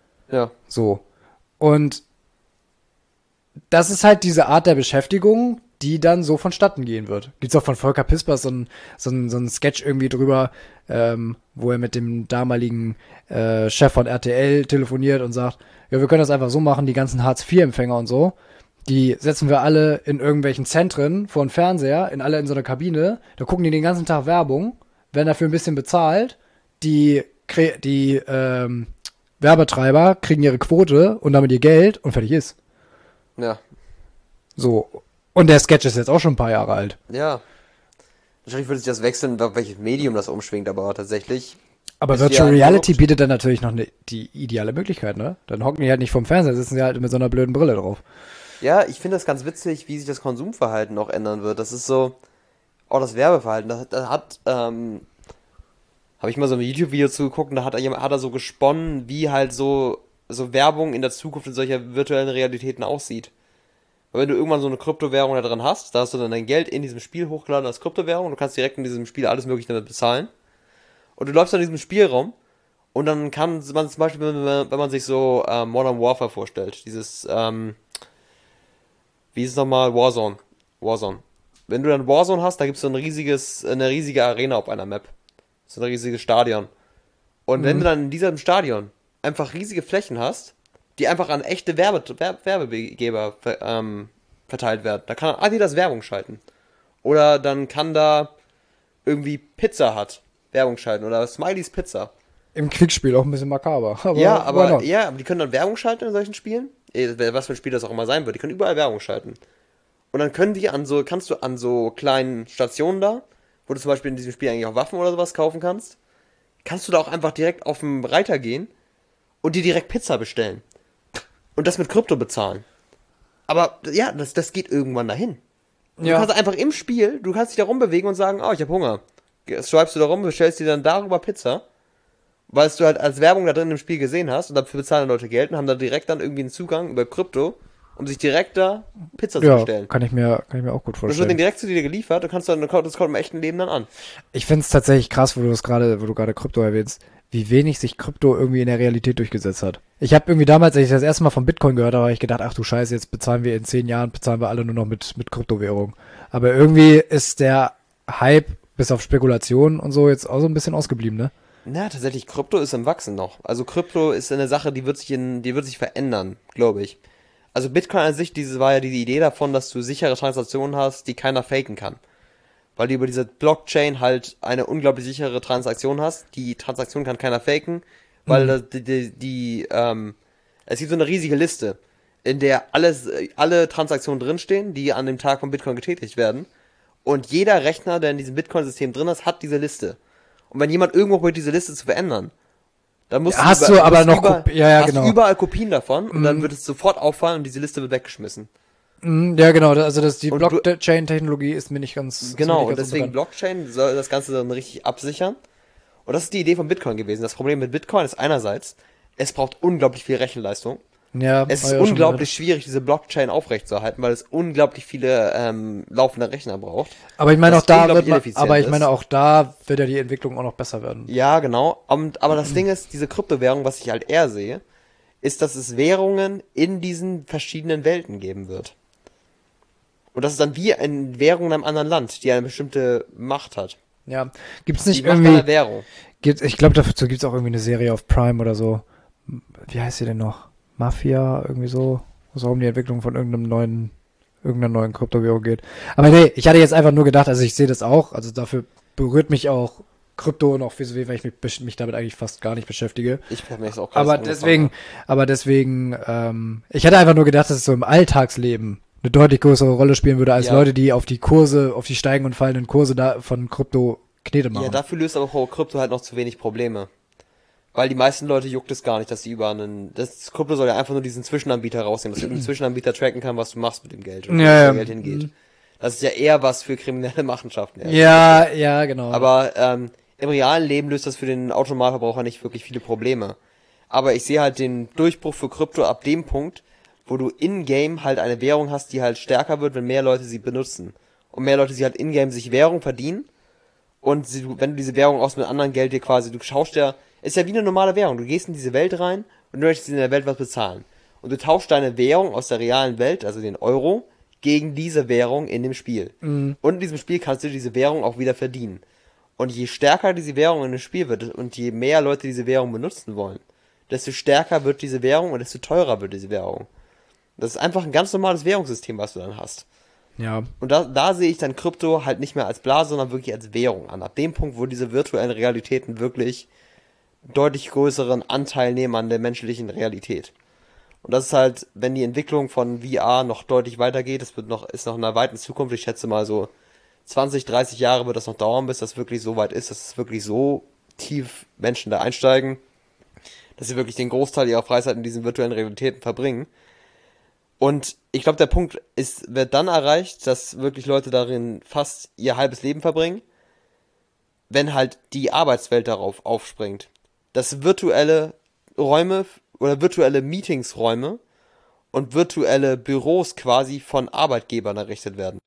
Ja. So. Und das ist halt diese Art der Beschäftigung, die dann so vonstatten gehen wird. Gibt's auch von Volker Pispers so ein, so ein, so ein Sketch irgendwie drüber, ähm, wo er mit dem damaligen äh, Chef von R T L telefoniert und sagt, ja, wir können das einfach so machen, die ganzen Hartz vier Empfänger und so, die setzen wir alle in irgendwelchen Zentren vor den Fernseher, in alle in so einer Kabine, da gucken die den ganzen Tag Werbung, werden dafür ein bisschen bezahlt, die, die ähm, Werbetreiber kriegen ihre Quote und damit ihr Geld und fertig ist. Ja. So. Und der Sketch ist jetzt auch schon ein paar Jahre alt. Ja. Wahrscheinlich würde sich das wechseln, auf welches Medium das umschwingt, aber tatsächlich. Aber Virtual Reality bietet dann natürlich noch ne, die ideale Möglichkeit, ne? Dann hocken die halt nicht vorm Fernseher, sitzen sie halt mit so einer blöden Brille drauf. Ja, ich finde das ganz witzig, wie sich das Konsumverhalten auch ändern wird. Das ist so, auch das Werbeverhalten, da, da hat, ähm, habe ich mal so ein YouTube-Video zugeguckt und da hat er, hat er so gesponnen, wie halt so, so Werbung in der Zukunft in solcher virtuellen Realitäten aussieht. Weil wenn du irgendwann so eine Kryptowährung da drin hast, da hast du dann dein Geld in diesem Spiel hochgeladen als Kryptowährung, du kannst direkt in diesem Spiel alles mögliche damit bezahlen. Und du läufst dann in diesem Spielraum und dann kann man zum Beispiel, wenn man, wenn man sich so äh, Modern Warfare vorstellt, dieses, ähm, wie ist es nochmal, Warzone. Warzone. Wenn du dann Warzone hast, da gibt es so ein riesiges, eine riesige Arena auf einer Map. So ein riesiges Stadion. Und mhm. wenn du dann in diesem Stadion einfach riesige Flächen hast, die einfach an echte Werbe, Werbe, Werbegeber ähm, verteilt werden, da kann Adidas Werbung schalten. Oder dann kann da irgendwie Pizza Hut Werbung schalten oder Smileys Pizza. Im Kriegsspiel auch ein bisschen makaber. Aber ja, aber ja, aber die können dann Werbung schalten in solchen Spielen. Was für ein Spiel das auch immer sein wird. Die können überall Werbung schalten. Und dann können die an so, kannst du an so kleinen Stationen da, wo du zum Beispiel in diesem Spiel eigentlich auch Waffen oder sowas kaufen kannst, kannst du da auch einfach direkt auf den Reiter gehen und dir direkt Pizza bestellen. Und das mit Krypto bezahlen. Aber ja, das, das geht irgendwann dahin. Du ja. kannst einfach im Spiel, du kannst dich da rumbewegen und sagen, oh, ich habe Hunger. Swipest du da rum, bestellst dir dann darüber Pizza, weil du halt als Werbung da drin im Spiel gesehen hast und dafür bezahlen Leute Geld und haben da direkt dann irgendwie einen Zugang über Krypto, um sich direkt da Pizza ja, zu bestellen. Kann ich mir, kann ich mir auch gut vorstellen. Das wird dann direkt zu dir geliefert, du kannst dann, das kommt im echten Leben dann an. Ich finde es tatsächlich krass, wo du das gerade, wo du gerade Krypto erwähnst, wie wenig sich Krypto irgendwie in der Realität durchgesetzt hat. Ich habe irgendwie damals, als ich das erste Mal von Bitcoin gehört habe, habe ich gedacht, ach du Scheiße, jetzt bezahlen wir in zehn Jahren, bezahlen wir alle nur noch mit, mit Kryptowährung. Aber irgendwie ist der Hype bis auf Spekulationen und so jetzt auch so ein bisschen ausgeblieben, ne? Na, tatsächlich, Krypto ist im Wachsen noch. Also Krypto ist eine Sache, die wird sich in, die wird sich verändern, glaube ich. Also Bitcoin an sich, diese war ja die Idee davon, dass du sichere Transaktionen hast, die keiner faken kann. Weil du über diese Blockchain halt eine unglaublich sichere Transaktion hast. Die Transaktion kann keiner faken, weil mhm. die, die, die ähm, es gibt so eine riesige Liste, in der alles, alle Transaktionen drinstehen, die an dem Tag von Bitcoin getätigt werden. Und jeder Rechner, der in diesem Bitcoin-System drin ist, hat diese Liste. Und wenn jemand irgendwo probiert, diese Liste zu verändern, dann musst ja, du, hast über, du aber noch über, ja, ja, hast genau. überall Kopien davon und mm. dann wird es sofort auffallen und diese Liste wird weggeschmissen. Mm, ja, genau. Also das, die Blockchain-Technologie ist mir nicht ganz Genau, nicht und ganz deswegen Blockchain soll das Ganze dann richtig absichern. Und das ist die Idee von Bitcoin gewesen. Das Problem mit Bitcoin ist einerseits, es braucht unglaublich viel Rechenleistung. Ja, es ist unglaublich schwierig, diese Blockchain aufrechtzuerhalten, weil es unglaublich viele ähm, laufende Rechner braucht. Aber ich meine auch da wird man, aber ich meine auch da wird ja die Entwicklung auch noch besser werden. Ja, genau. Und, aber das Ding ist, diese Kryptowährung, was ich halt eher sehe, ist, dass es Währungen in diesen verschiedenen Welten geben wird. Und das ist dann wie eine Währung in einem anderen Land, die eine bestimmte Macht hat. Ja, gibt's nicht die irgendwie... Macht einer Währung. Gibt, ich glaube, dazu gibt's auch irgendwie eine Serie auf Prime oder so. Wie heißt sie denn noch? Mafia, irgendwie so, wo es auch um die Entwicklung von irgendeinem neuen, irgendeiner neuen Kryptowährung geht. Aber nee, ich hatte jetzt einfach nur gedacht, also ich sehe das auch, also dafür berührt mich auch Krypto noch viel so viel, weil ich mich, mich damit eigentlich fast gar nicht beschäftige. Ich habe mir das auch Aber deswegen, aber deswegen, ähm, ich hatte einfach nur gedacht, dass es so im Alltagsleben eine deutlich größere Rolle spielen würde, als ja. Leute, die auf die Kurse, auf die steigenden und fallenden Kurse da von Krypto Knete machen. Ja, dafür löst aber Krypto halt noch zu wenig Probleme. Weil die meisten Leute juckt es gar nicht, dass sie über einen, das Krypto soll ja einfach nur diesen Zwischenanbieter rausnehmen, dass irgendein Zwischenanbieter tracken kann, was du machst mit dem Geld und ja, wo ja. das Geld hingeht. Das ist ja eher was für kriminelle Machenschaften. Ja, ja, genau. Aber ähm, im realen Leben löst das für den Autonomalverbraucher nicht wirklich viele Probleme. Aber ich sehe halt den Durchbruch für Krypto ab dem Punkt, wo du in-game halt eine Währung hast, die halt stärker wird, wenn mehr Leute sie benutzen. Und mehr Leute sie halt in-game sich Währung verdienen. Und sie, wenn du diese Währung aus mit anderen Geld dir quasi, du schaust ja, ist ja wie eine normale Währung. Du gehst in diese Welt rein und du möchtest in der Welt was bezahlen. Und du tauschst deine Währung aus der realen Welt, also den Euro, gegen diese Währung in dem Spiel. Mhm. Und in diesem Spiel kannst du diese Währung auch wieder verdienen. Und je stärker diese Währung in dem Spiel wird und je mehr Leute diese Währung benutzen wollen, desto stärker wird diese Währung und desto teurer wird diese Währung. Das ist einfach ein ganz normales Währungssystem, was du dann hast. Ja. Und da, da sehe ich dann Krypto halt nicht mehr als Blase, sondern wirklich als Währung an. Ab dem Punkt, wo diese virtuellen Realitäten wirklich deutlich größeren Anteil nehmen an der menschlichen Realität. Und das ist halt, wenn die Entwicklung von V R noch deutlich weitergeht, das wird noch, ist noch in einer weiten Zukunft, ich schätze mal so zwanzig, dreißig Jahre wird das noch dauern, bis das wirklich so weit ist, dass es wirklich so tief Menschen da einsteigen, dass sie wirklich den Großteil ihrer Freizeit in diesen virtuellen Realitäten verbringen. Und ich glaube, der Punkt ist, wird dann erreicht, dass wirklich Leute darin fast ihr halbes Leben verbringen, wenn halt die Arbeitswelt darauf aufspringt. Dass virtuelle Räume oder virtuelle Meetingsräume und virtuelle Büros quasi von Arbeitgebern errichtet werden.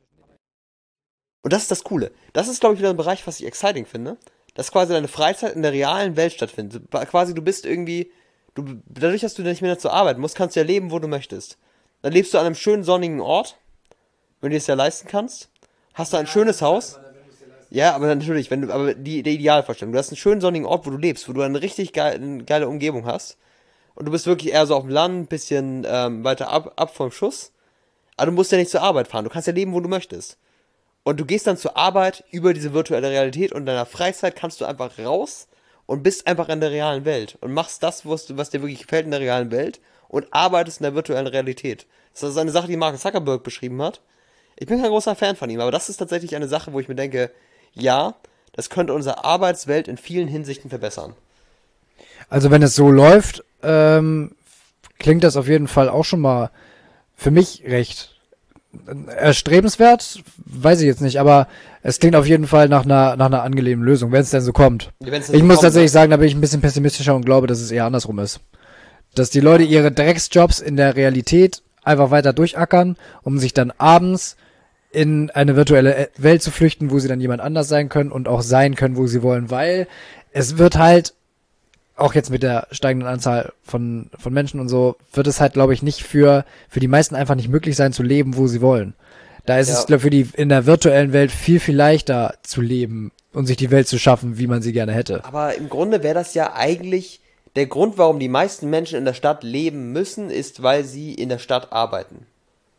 Und das ist das Coole. Das ist, glaube ich, wieder ein Bereich, was ich exciting finde. Dass quasi deine Freizeit in der realen Welt stattfindet. Quasi, du bist irgendwie, du, dadurch, dass du nicht mehr zur Arbeit musst, kannst du ja leben, wo du möchtest. Dann lebst du an einem schönen sonnigen Ort, wenn du es ja leisten kannst. Hast du ein schönes Haus. Ja, aber natürlich, wenn du, aber die, die Idealvorstellung. Du hast einen schönen sonnigen Ort, wo du lebst, wo du eine richtig geile, geile Umgebung hast. Und du bist wirklich eher so auf dem Land, ein bisschen ähm, weiter ab, ab vom Schuss. Aber du musst ja nicht zur Arbeit fahren. Du kannst ja leben, wo du möchtest. Und du gehst dann zur Arbeit über diese virtuelle Realität und in deiner Freizeit kannst du einfach raus und bist einfach in der realen Welt und machst das, was, du, was dir wirklich gefällt in der realen Welt und arbeitest in der virtuellen Realität. Das ist eine Sache, die Mark Zuckerberg beschrieben hat. Ich bin kein großer Fan von ihm, aber das ist tatsächlich eine Sache, wo ich mir denke, ja, das könnte unsere Arbeitswelt in vielen Hinsichten verbessern. Also wenn es so läuft, ähm, klingt das auf jeden Fall auch schon mal für mich recht erstrebenswert, weiß ich jetzt nicht, aber es klingt auf jeden Fall nach einer, nach einer angenehmen Lösung, wenn es denn so kommt. Ja, wenn's denn Ich so muss kommt, tatsächlich ne? sagen, da bin ich ein bisschen pessimistischer und glaube, dass es eher andersrum ist. Dass die Leute ihre Drecksjobs in der Realität einfach weiter durchackern, um sich dann abends in eine virtuelle Welt zu flüchten, wo sie dann jemand anders sein können und auch sein können, wo sie wollen, weil es wird halt, auch jetzt mit der steigenden Anzahl von, von Menschen und so, wird es halt, glaube ich, nicht für, für die meisten einfach nicht möglich sein, zu leben, wo sie wollen. Da ist Ja. es, glaube ich, für die in der virtuellen Welt viel, viel leichter zu leben und sich die Welt zu schaffen, wie man sie gerne hätte. Aber im Grunde wäre das ja eigentlich der Grund, warum die meisten Menschen in der Stadt leben müssen, ist, weil sie in der Stadt arbeiten.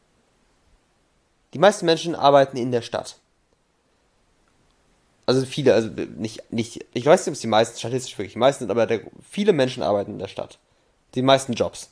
Die meisten Menschen arbeiten in der Stadt. Also viele, also nicht, nicht, ich weiß nicht, ob es die meisten, statistisch wirklich die meisten sind, aber der, viele Menschen arbeiten in der Stadt. Die meisten Jobs.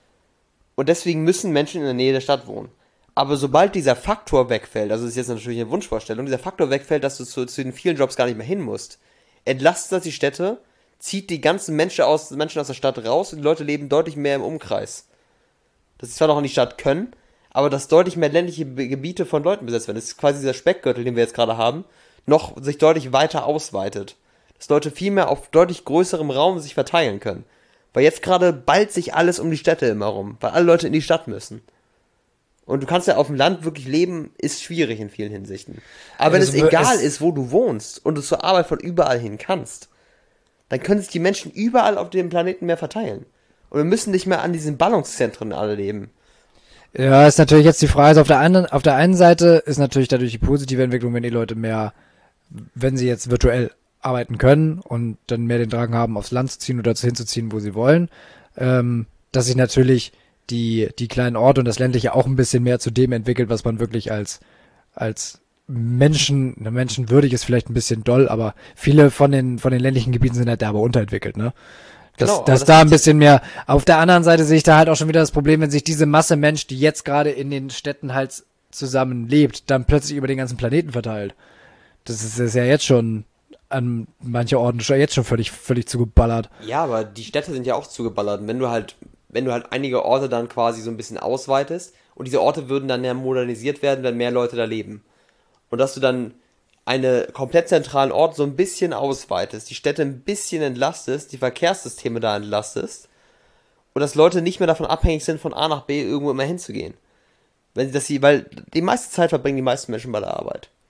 Und deswegen müssen Menschen in der Nähe der Stadt wohnen. Aber sobald dieser Faktor wegfällt, also das ist jetzt natürlich eine Wunschvorstellung, dieser Faktor wegfällt, dass du zu, zu den vielen Jobs gar nicht mehr hin musst, entlastet das die Städte, zieht die ganzen Menschen aus, Menschen aus der Stadt raus und die Leute leben deutlich mehr im Umkreis. Dass sie zwar noch in die Stadt können, aber dass deutlich mehr ländliche Be- Gebiete von Leuten besetzt werden. Das ist quasi dieser Speckgürtel, den wir jetzt gerade haben, noch sich deutlich weiter ausweitet. Dass Leute viel mehr auf deutlich größerem Raum sich verteilen können. Weil jetzt gerade ballt sich alles um die Städte immer rum, weil alle Leute in die Stadt müssen. Und du kannst ja auf dem Land wirklich leben, ist schwierig in vielen Hinsichten. Aber wenn Es es wür- egal es- ist, wo du wohnst und du zur Arbeit von überall hin kannst, dann können sich die Menschen überall auf dem Planeten mehr verteilen. Und wir müssen nicht mehr an diesen Ballungszentren alle leben. Ja, ist natürlich jetzt die Frage, also auf der anderen, auf der einen Seite ist natürlich dadurch die positive Entwicklung, wenn die Leute mehr, wenn sie jetzt virtuell arbeiten können und dann mehr den Drang haben, aufs Land zu ziehen oder hinzuziehen, wo sie wollen, ähm, dass sich natürlich die, die kleinen Orte und das ländliche auch ein bisschen mehr zu dem entwickelt, was man wirklich als, als Menschen, na, menschenwürdig ist vielleicht ein bisschen doll, aber viele von den, von den ländlichen Gebieten sind halt derbe unterentwickelt, ne? Dass, Genau, aber dass das da hat ein sich- bisschen mehr. Auf der anderen Seite sehe ich da halt auch schon wieder das Problem, wenn sich diese Masse Mensch, die jetzt gerade in den Städten halt zusammen lebt, dann plötzlich über den ganzen Planeten verteilt. Das ist, ist ja jetzt schon an manchen Orten schon jetzt schon völlig, völlig zugeballert. Ja, aber die Städte sind ja auch zugeballert. Und wenn du halt, wenn du halt einige Orte dann quasi so ein bisschen ausweitest und diese Orte würden dann ja modernisiert werden, wenn mehr Leute da leben. Und dass du dann einen komplett zentralen Ort so ein bisschen ausweitest, die Städte ein bisschen entlastest, die Verkehrssysteme da entlastest und dass Leute nicht mehr davon abhängig sind, von A nach B irgendwo immer hinzugehen. Wenn sie das sie, weil die meiste Zeit verbringen die meisten Menschen bei der Arbeit.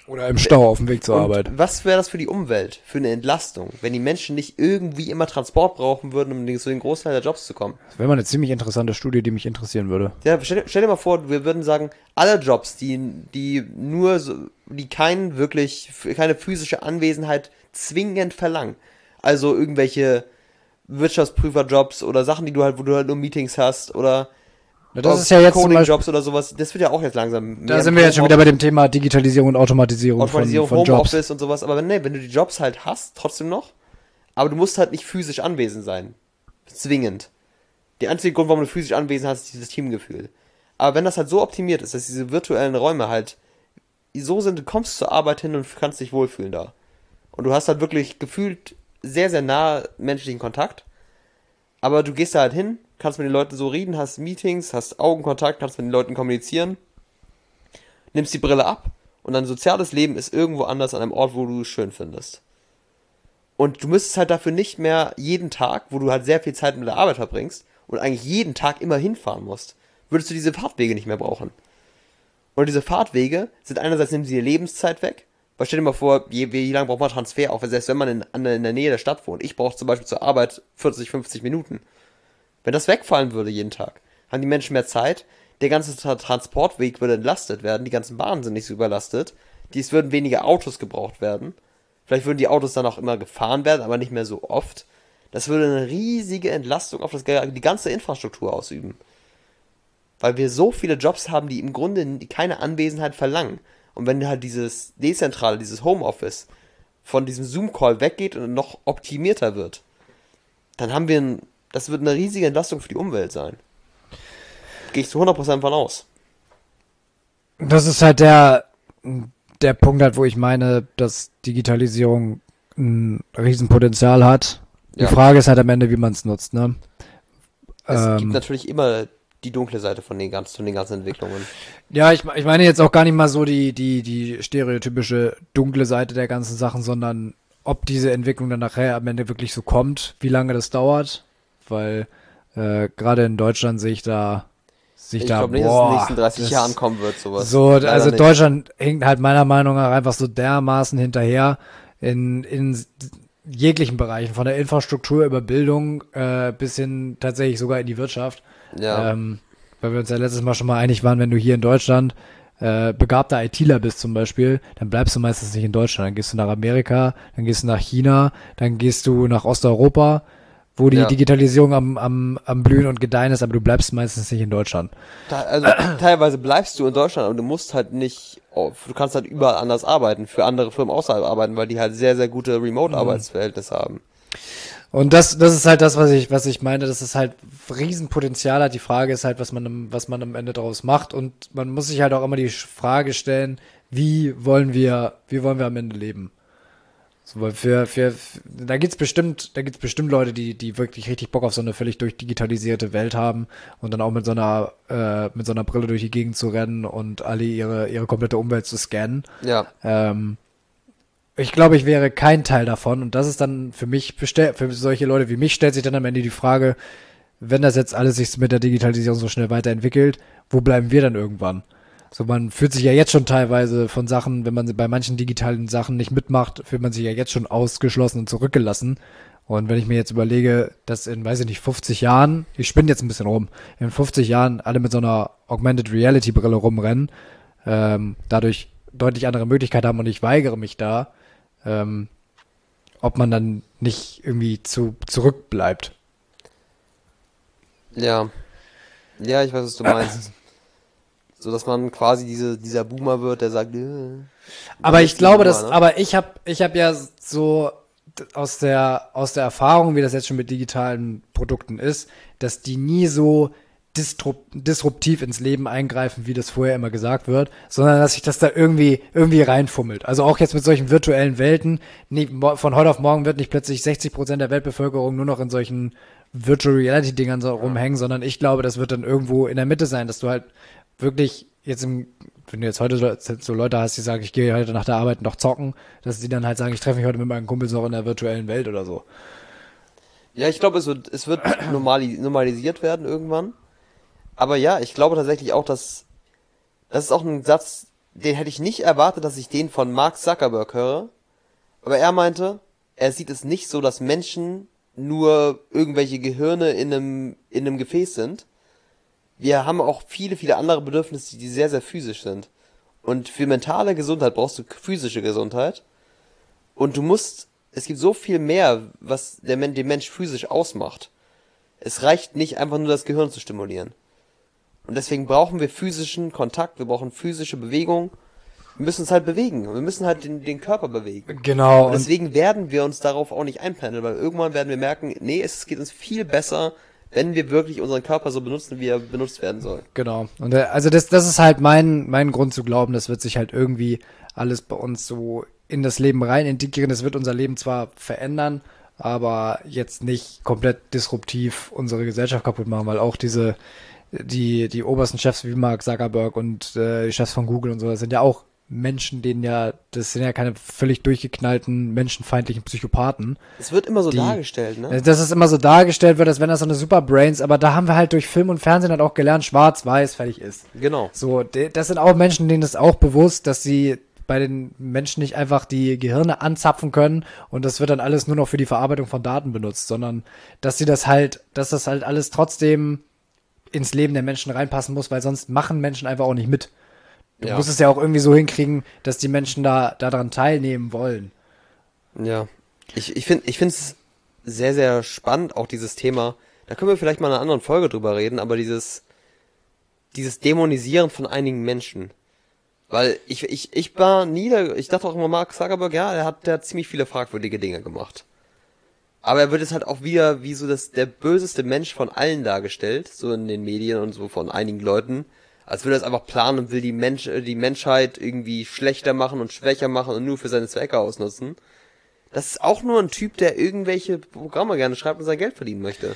Oder im Stau auf dem Weg zur Und Arbeit. was wäre das für die Umwelt, für eine Entlastung, wenn die Menschen nicht irgendwie immer Transport brauchen würden, um zu den Großteil der Jobs zu kommen? Das wäre mal eine ziemlich interessante Studie, die mich interessieren würde. Ja, stell, stell dir mal vor, wir würden sagen, alle Jobs, die, die nur so, die kein wirklich, keine physische Anwesenheit zwingend verlangen. Also irgendwelche Wirtschaftsprüferjobs oder Sachen, die du halt, wo du halt nur Meetings hast oder Ja, das ist ja jetzt zum Beispiel, Coding-Jobs oder sowas. Das wird ja auch jetzt langsam da mehr sind im wir jetzt schon wieder Homeoffice- bei dem Thema Digitalisierung und Automatisierung, Automatisierung, von, von Jobs. Homeoffice und sowas. Aber wenn, nee, wenn du die Jobs halt hast, trotzdem noch, aber du musst halt nicht physisch anwesend sein. Zwingend. Der einzige Grund, warum du physisch anwesend hast, ist dieses Teamgefühl. Aber wenn das halt so optimiert ist, dass diese virtuellen Räume halt so sind, du kommst zur Arbeit hin und kannst dich wohlfühlen da. Und du hast halt wirklich gefühlt sehr, sehr nah menschlichen Kontakt. Aber du gehst da halt hin, kannst mit den Leuten so reden, hast Meetings, hast Augenkontakt, kannst mit den Leuten kommunizieren, nimmst die Brille ab und dein soziales Leben ist irgendwo anders an einem Ort, wo du es schön findest. Und du müsstest halt dafür nicht mehr jeden Tag, wo du halt sehr viel Zeit mit der Arbeit verbringst und eigentlich jeden Tag immer hinfahren musst, würdest du diese Fahrtwege nicht mehr brauchen. Und diese Fahrtwege sind einerseits, nehmen sie dir Lebenszeit weg, weil stell dir mal vor, je, wie lange braucht man Transfer, auch selbst wenn man in, an, in der Nähe der Stadt wohnt. Ich brauche zum Beispiel zur Arbeit vierzig, fünfzig Minuten. Wenn das wegfallen würde jeden Tag, haben die Menschen mehr Zeit, der ganze Tra- Transportweg würde entlastet werden, die ganzen Bahnen sind nicht so überlastet, es würden weniger Autos gebraucht werden, vielleicht würden die Autos dann auch immer gefahren werden, aber nicht mehr so oft. Das würde eine riesige Entlastung auf das, die ganze Infrastruktur ausüben. Weil wir so viele Jobs haben, die im Grunde keine Anwesenheit verlangen. Und wenn halt dieses Dezentrale, dieses Homeoffice von diesem Zoom-Call weggeht und noch optimierter wird, dann haben wir ein, das wird eine riesige Entlastung für die Umwelt sein. Gehe ich zu hundert Prozent von aus. Das ist halt der, der Punkt halt, wo ich meine, dass Digitalisierung ein Riesenpotenzial hat. Die Ja. Frage ist halt am Ende, wie man es nutzt, ne? Es Ähm, gibt natürlich immer die dunkle Seite von den ganzen, von den ganzen Entwicklungen. Ja, ich, ich meine jetzt auch gar nicht mal so die, die, die stereotypische dunkle Seite der ganzen Sachen, sondern ob diese Entwicklung dann nachher am Ende wirklich so kommt, wie lange das dauert, weil äh, gerade in Deutschland sehe ich da, sehe ich, Ich da, glaube nicht, dass es in boah, den nächsten dreißig das- Jahren kommen wird, sowas. So, Leider also nicht. Deutschland hinkt halt meiner Meinung nach einfach so dermaßen hinterher in, in jeglichen Bereichen, von der Infrastruktur über Bildung äh, bis hin tatsächlich sogar in die Wirtschaft. Ja. Ähm, weil wir uns ja letztes Mal schon mal einig waren, wenn du hier in Deutschland äh, begabter ITler bist zum Beispiel, dann bleibst du meistens nicht in Deutschland. Dann gehst du nach Amerika, dann gehst du nach China, dann gehst du nach Osteuropa, wo die Ja. Digitalisierung am, am, am Blühen und Gedeihen ist, aber du bleibst meistens nicht in Deutschland. Da, also teilweise bleibst du in Deutschland und du musst halt nicht, oh, du kannst halt überall anders arbeiten, für andere Firmen außerhalb arbeiten, weil die halt sehr, sehr gute Remote-Arbeitsverhältnisse haben. Und das, das ist halt das, was ich, was ich meine, dass es halt Riesenpotenzial hat. Die Frage ist halt, was man, am- was man am Ende daraus macht. Und man muss sich halt auch immer die Frage stellen, wie wollen wir, wie wollen wir am Ende leben? So, weil für, für, da gibt's bestimmt, da gibt's bestimmt Leute, die, die wirklich richtig Bock auf so eine völlig durchdigitalisierte Welt haben und dann auch mit so einer, äh, mit so einer Brille durch die Gegend zu rennen und alle ihre, ihre komplette Umwelt zu scannen. Ja. Ähm, ich glaube, ich wäre kein Teil davon und das ist dann für mich, bestell- für solche Leute wie mich stellt sich dann am Ende die Frage, wenn das jetzt alles sich mit der Digitalisierung so schnell weiterentwickelt, wo bleiben wir dann irgendwann? So, man fühlt sich ja jetzt schon teilweise von Sachen, wenn man bei manchen digitalen Sachen nicht mitmacht, fühlt man sich ja jetzt schon ausgeschlossen und zurückgelassen. Und wenn ich mir jetzt überlege, dass in, weiß ich nicht, fünfzig Jahren, ich spinne jetzt ein bisschen rum, in fünfzig Jahren alle mit so einer Augmented Reality Brille rumrennen, ähm, dadurch deutlich andere Möglichkeiten haben und ich weigere mich da, ähm, ob man dann nicht irgendwie zu zurückbleibt. Ja. Ja, ich weiß, was du meinst. So, dass man quasi diese, dieser Boomer wird, der sagt, äh, Aber ich die glaube, Boomer, dass, ne? aber ich habe, ich habe ja so d- aus der aus der Erfahrung, wie das jetzt schon mit digitalen Produkten ist, dass die nie so disrup disruptiv ins Leben eingreifen, wie das vorher immer gesagt wird, sondern dass sich das da irgendwie irgendwie reinfummelt. Also auch jetzt mit solchen virtuellen Welten, nie, mo- von heute auf morgen wird nicht plötzlich sechzig Prozent der Weltbevölkerung nur noch in solchen Virtual Reality Dingern so rumhängen, sondern ich glaube, das wird dann irgendwo in der Mitte sein, dass du halt wirklich jetzt im, wenn du jetzt heute so- so Leute hast, die sagen, ich gehe heute nach der Arbeit noch zocken, dass die dann halt sagen, ich treffe mich heute mit meinen Kumpels noch in der virtuellen Welt oder so. Ja, ich glaube, es wird, es wird normali normalisiert werden irgendwann. Aber ja, ich glaube tatsächlich auch, dass das ist auch ein Satz, den hätte ich nicht erwartet, dass ich den von Mark Zuckerberg höre. Aber er meinte, er sieht es nicht so, dass Menschen nur irgendwelche Gehirne in einem, in einem Gefäß sind. Wir haben auch viele, viele andere Bedürfnisse, die sehr, sehr physisch sind. Und für mentale Gesundheit brauchst du physische Gesundheit. Und du musst, es gibt so viel mehr, was der, den Mensch physisch ausmacht. Es reicht nicht einfach nur das Gehirn zu stimulieren. Und deswegen brauchen wir physischen Kontakt, wir brauchen physische Bewegung. Wir müssen uns halt bewegen. Wir müssen halt den, den Körper bewegen. Genau. Und deswegen werden wir uns darauf auch nicht einpendeln, weil irgendwann werden wir merken, nee, es geht uns viel besser, wenn wir wirklich unseren Körper so benutzen, wie er benutzt werden soll. Genau. Und äh, also das, das ist halt mein, mein Grund zu glauben, das wird sich halt irgendwie alles bei uns so in das Leben rein integrieren. Das wird unser Leben zwar verändern, aber jetzt nicht komplett disruptiv unsere Gesellschaft kaputt machen, weil auch diese, die, die obersten Chefs wie Mark Zuckerberg und äh, die Chefs von Google und so, das sind ja auch Menschen, denen ja, das sind ja keine völlig durchgeknallten, menschenfeindlichen Psychopathen. Es wird immer so die, dargestellt, ne? Dass es immer so dargestellt wird, als wenn das so eine Superbrains, aber da haben wir halt durch Film und Fernsehen halt auch gelernt, schwarz-weiß, fertig ist. Genau. So, das sind auch Menschen, denen ist auch bewusst, dass sie bei den Menschen nicht einfach die Gehirne anzapfen können und das wird dann alles nur noch für die Verarbeitung von Daten benutzt, sondern dass sie das halt, dass das halt alles trotzdem ins Leben der Menschen reinpassen muss, weil sonst machen Menschen einfach auch nicht mit. Du Ja. musst es ja auch irgendwie so hinkriegen, dass die Menschen da daran teilnehmen wollen. Ja. Ich, ich finde ich finde es sehr, sehr spannend, auch dieses Thema. Da können wir vielleicht mal in einer anderen Folge drüber reden, aber dieses, dieses Dämonisieren von einigen Menschen. Weil ich, ich, ich war nie, der, ich dachte auch immer, Mark Zuckerberg, ja, er hat, der hat ziemlich viele fragwürdige Dinge gemacht. Aber er wird jetzt halt auch wieder wie so das, der böseste Mensch von allen dargestellt, so in den Medien und so von einigen Leuten. Als würde er es einfach planen und will die Mensch, die Menschheit irgendwie schlechter machen und schwächer machen und nur für seine Zwecke ausnutzen. Das ist auch nur ein Typ, der irgendwelche Programme gerne schreibt und sein Geld verdienen möchte.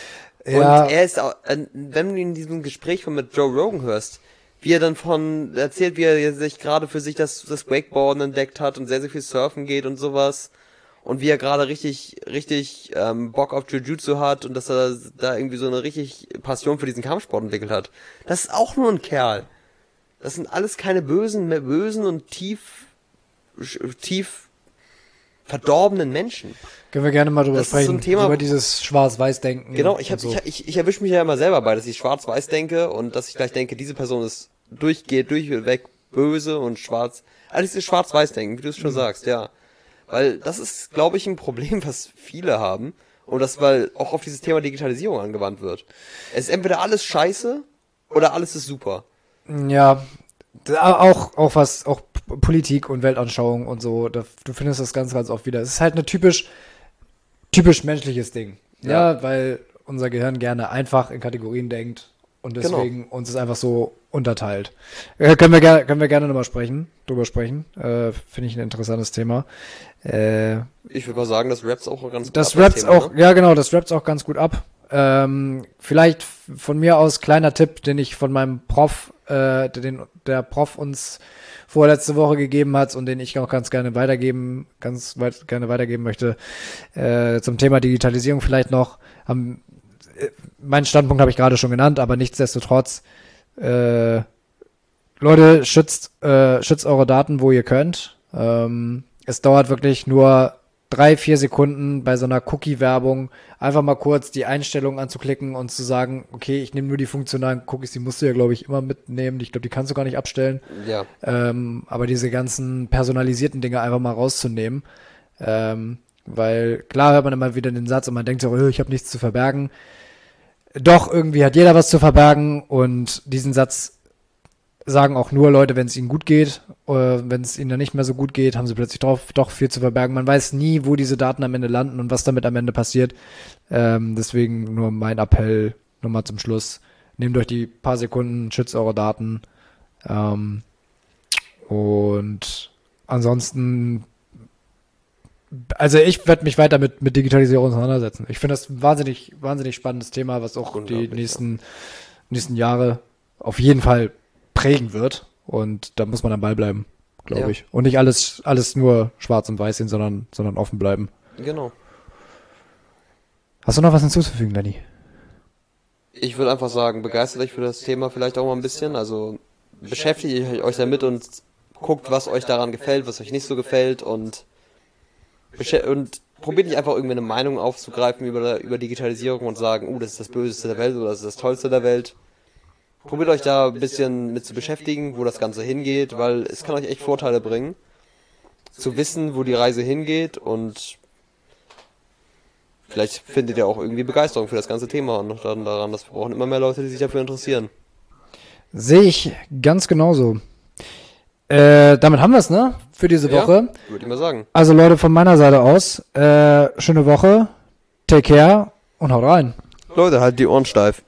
Ja. Und er ist auch, wenn du in diesem Gespräch von mit Joe Rogan hörst, wie er dann von erzählt, wie er sich gerade für sich das, das Wakeboarden entdeckt hat und sehr, sehr viel surfen geht und sowas. Und wie er gerade richtig, richtig ähm, Bock auf Jiu-Jitsu hat und dass er da irgendwie so eine richtig Passion für diesen Kampfsport entwickelt hat. Das ist auch nur ein Kerl. Das sind alles keine bösen, mehr bösen und tief, tief verdorbenen Menschen. Können wir gerne mal drüber Das ist so sprechen, ein Thema- über dieses Schwarz-Weiß-Denken. Genau, ich, hab, und so. ich, ich, ich erwische mich ja immer selber bei, dass ich schwarz-weiß denke und dass ich gleich denke, diese Person ist durchgeht, durchweg böse und schwarz. Also dieses Schwarz-weiß-Denken, wie du es schon sagst, ja. Weil das ist, glaube ich, ein Problem, was viele haben. Und das, weil auch auf dieses Thema Digitalisierung angewandt wird. Es ist entweder alles scheiße oder alles ist super. Ja, da auch, auch was, auch P- Politik und Weltanschauung und so, da, du findest das ganz, ganz oft wieder. Es ist halt eine typisch, typisch menschliches Ding. Ja, Ja. weil unser Gehirn gerne einfach in Kategorien denkt und deswegen uns es einfach so unterteilt. Äh, können wir gerne, können wir gerne nochmal sprechen, drüber sprechen. Äh, finde ich ein interessantes Thema. Äh, Ich würde mal sagen, das Raps auch ganz gut das ab, rappt Thema, auch, ne? ja genau, das rappt auch ganz gut ab. Ähm, vielleicht f- von mir aus kleiner Tipp, den ich von meinem Prof, äh, den der Prof uns vorletzte Woche gegeben hat und den ich auch ganz gerne weitergeben, ganz weit, gerne weitergeben möchte. Äh, zum Thema Digitalisierung vielleicht noch. Haben, äh, meinen Standpunkt habe ich gerade schon genannt, aber nichtsdestotrotz, äh, Leute, schützt, äh, schützt eure Daten, wo ihr könnt. Ähm, es dauert wirklich nur drei, vier Sekunden bei so einer Cookie-Werbung einfach mal kurz die Einstellungen anzuklicken und zu sagen, okay, ich nehme nur die funktionalen Cookies, die musst du ja, glaube ich, immer mitnehmen. Ich glaube, die kannst du gar nicht abstellen. Ja. Ähm, aber diese ganzen personalisierten Dinge einfach mal rauszunehmen. Ähm, weil klar hört man immer wieder den Satz und man denkt so, oh, ich habe nichts zu verbergen. Doch, irgendwie hat jeder was zu verbergen und diesen Satz sagen auch nur Leute, wenn es ihnen gut geht. Oder wenn es ihnen dann nicht mehr so gut geht, haben sie plötzlich doch, doch viel zu verbergen. Man weiß nie, wo diese Daten am Ende landen und was damit am Ende passiert. Ähm, deswegen nur mein Appell nochmal zum Schluss. Nehmt euch die paar Sekunden, schützt eure Daten. Ähm, und ansonsten, also ich werde mich weiter mit, mit Digitalisierung auseinandersetzen. Ich finde das ein wahnsinnig, wahnsinnig spannendes Thema, was auch die Unglaublich, nächsten, nächsten Jahre auf jeden Fall prägen wird. Und da muss man am Ball bleiben, glaube Ja. ich. Und nicht alles, alles nur schwarz und weiß sehen, sondern, sondern offen bleiben. Genau. Hast du noch was hinzuzufügen, Danny? Ich würde einfach sagen, begeistert euch für das Thema vielleicht auch mal ein bisschen. Also beschäftigt euch damit und guckt, was euch daran gefällt, was euch nicht so gefällt und, und probiert nicht einfach irgendwie eine Meinung aufzugreifen über, über Digitalisierung und sagen, uh, das ist das Böseste der Welt oder das ist das Tollste der Welt. Probiert euch da ein bisschen mit zu beschäftigen, wo das Ganze hingeht, weil es kann euch echt Vorteile bringen, zu wissen, wo die Reise hingeht und vielleicht findet ihr auch irgendwie Begeisterung für das ganze Thema und noch dann daran, dass wir brauchen immer mehr Leute, die sich dafür interessieren. Sehe ich ganz genauso. Äh, damit haben wir es, ne? Für diese Woche. Ja, würde ich mal sagen. Also Leute, von meiner Seite aus, äh, schöne Woche, take care und haut rein. Leute, halt die Ohren steif.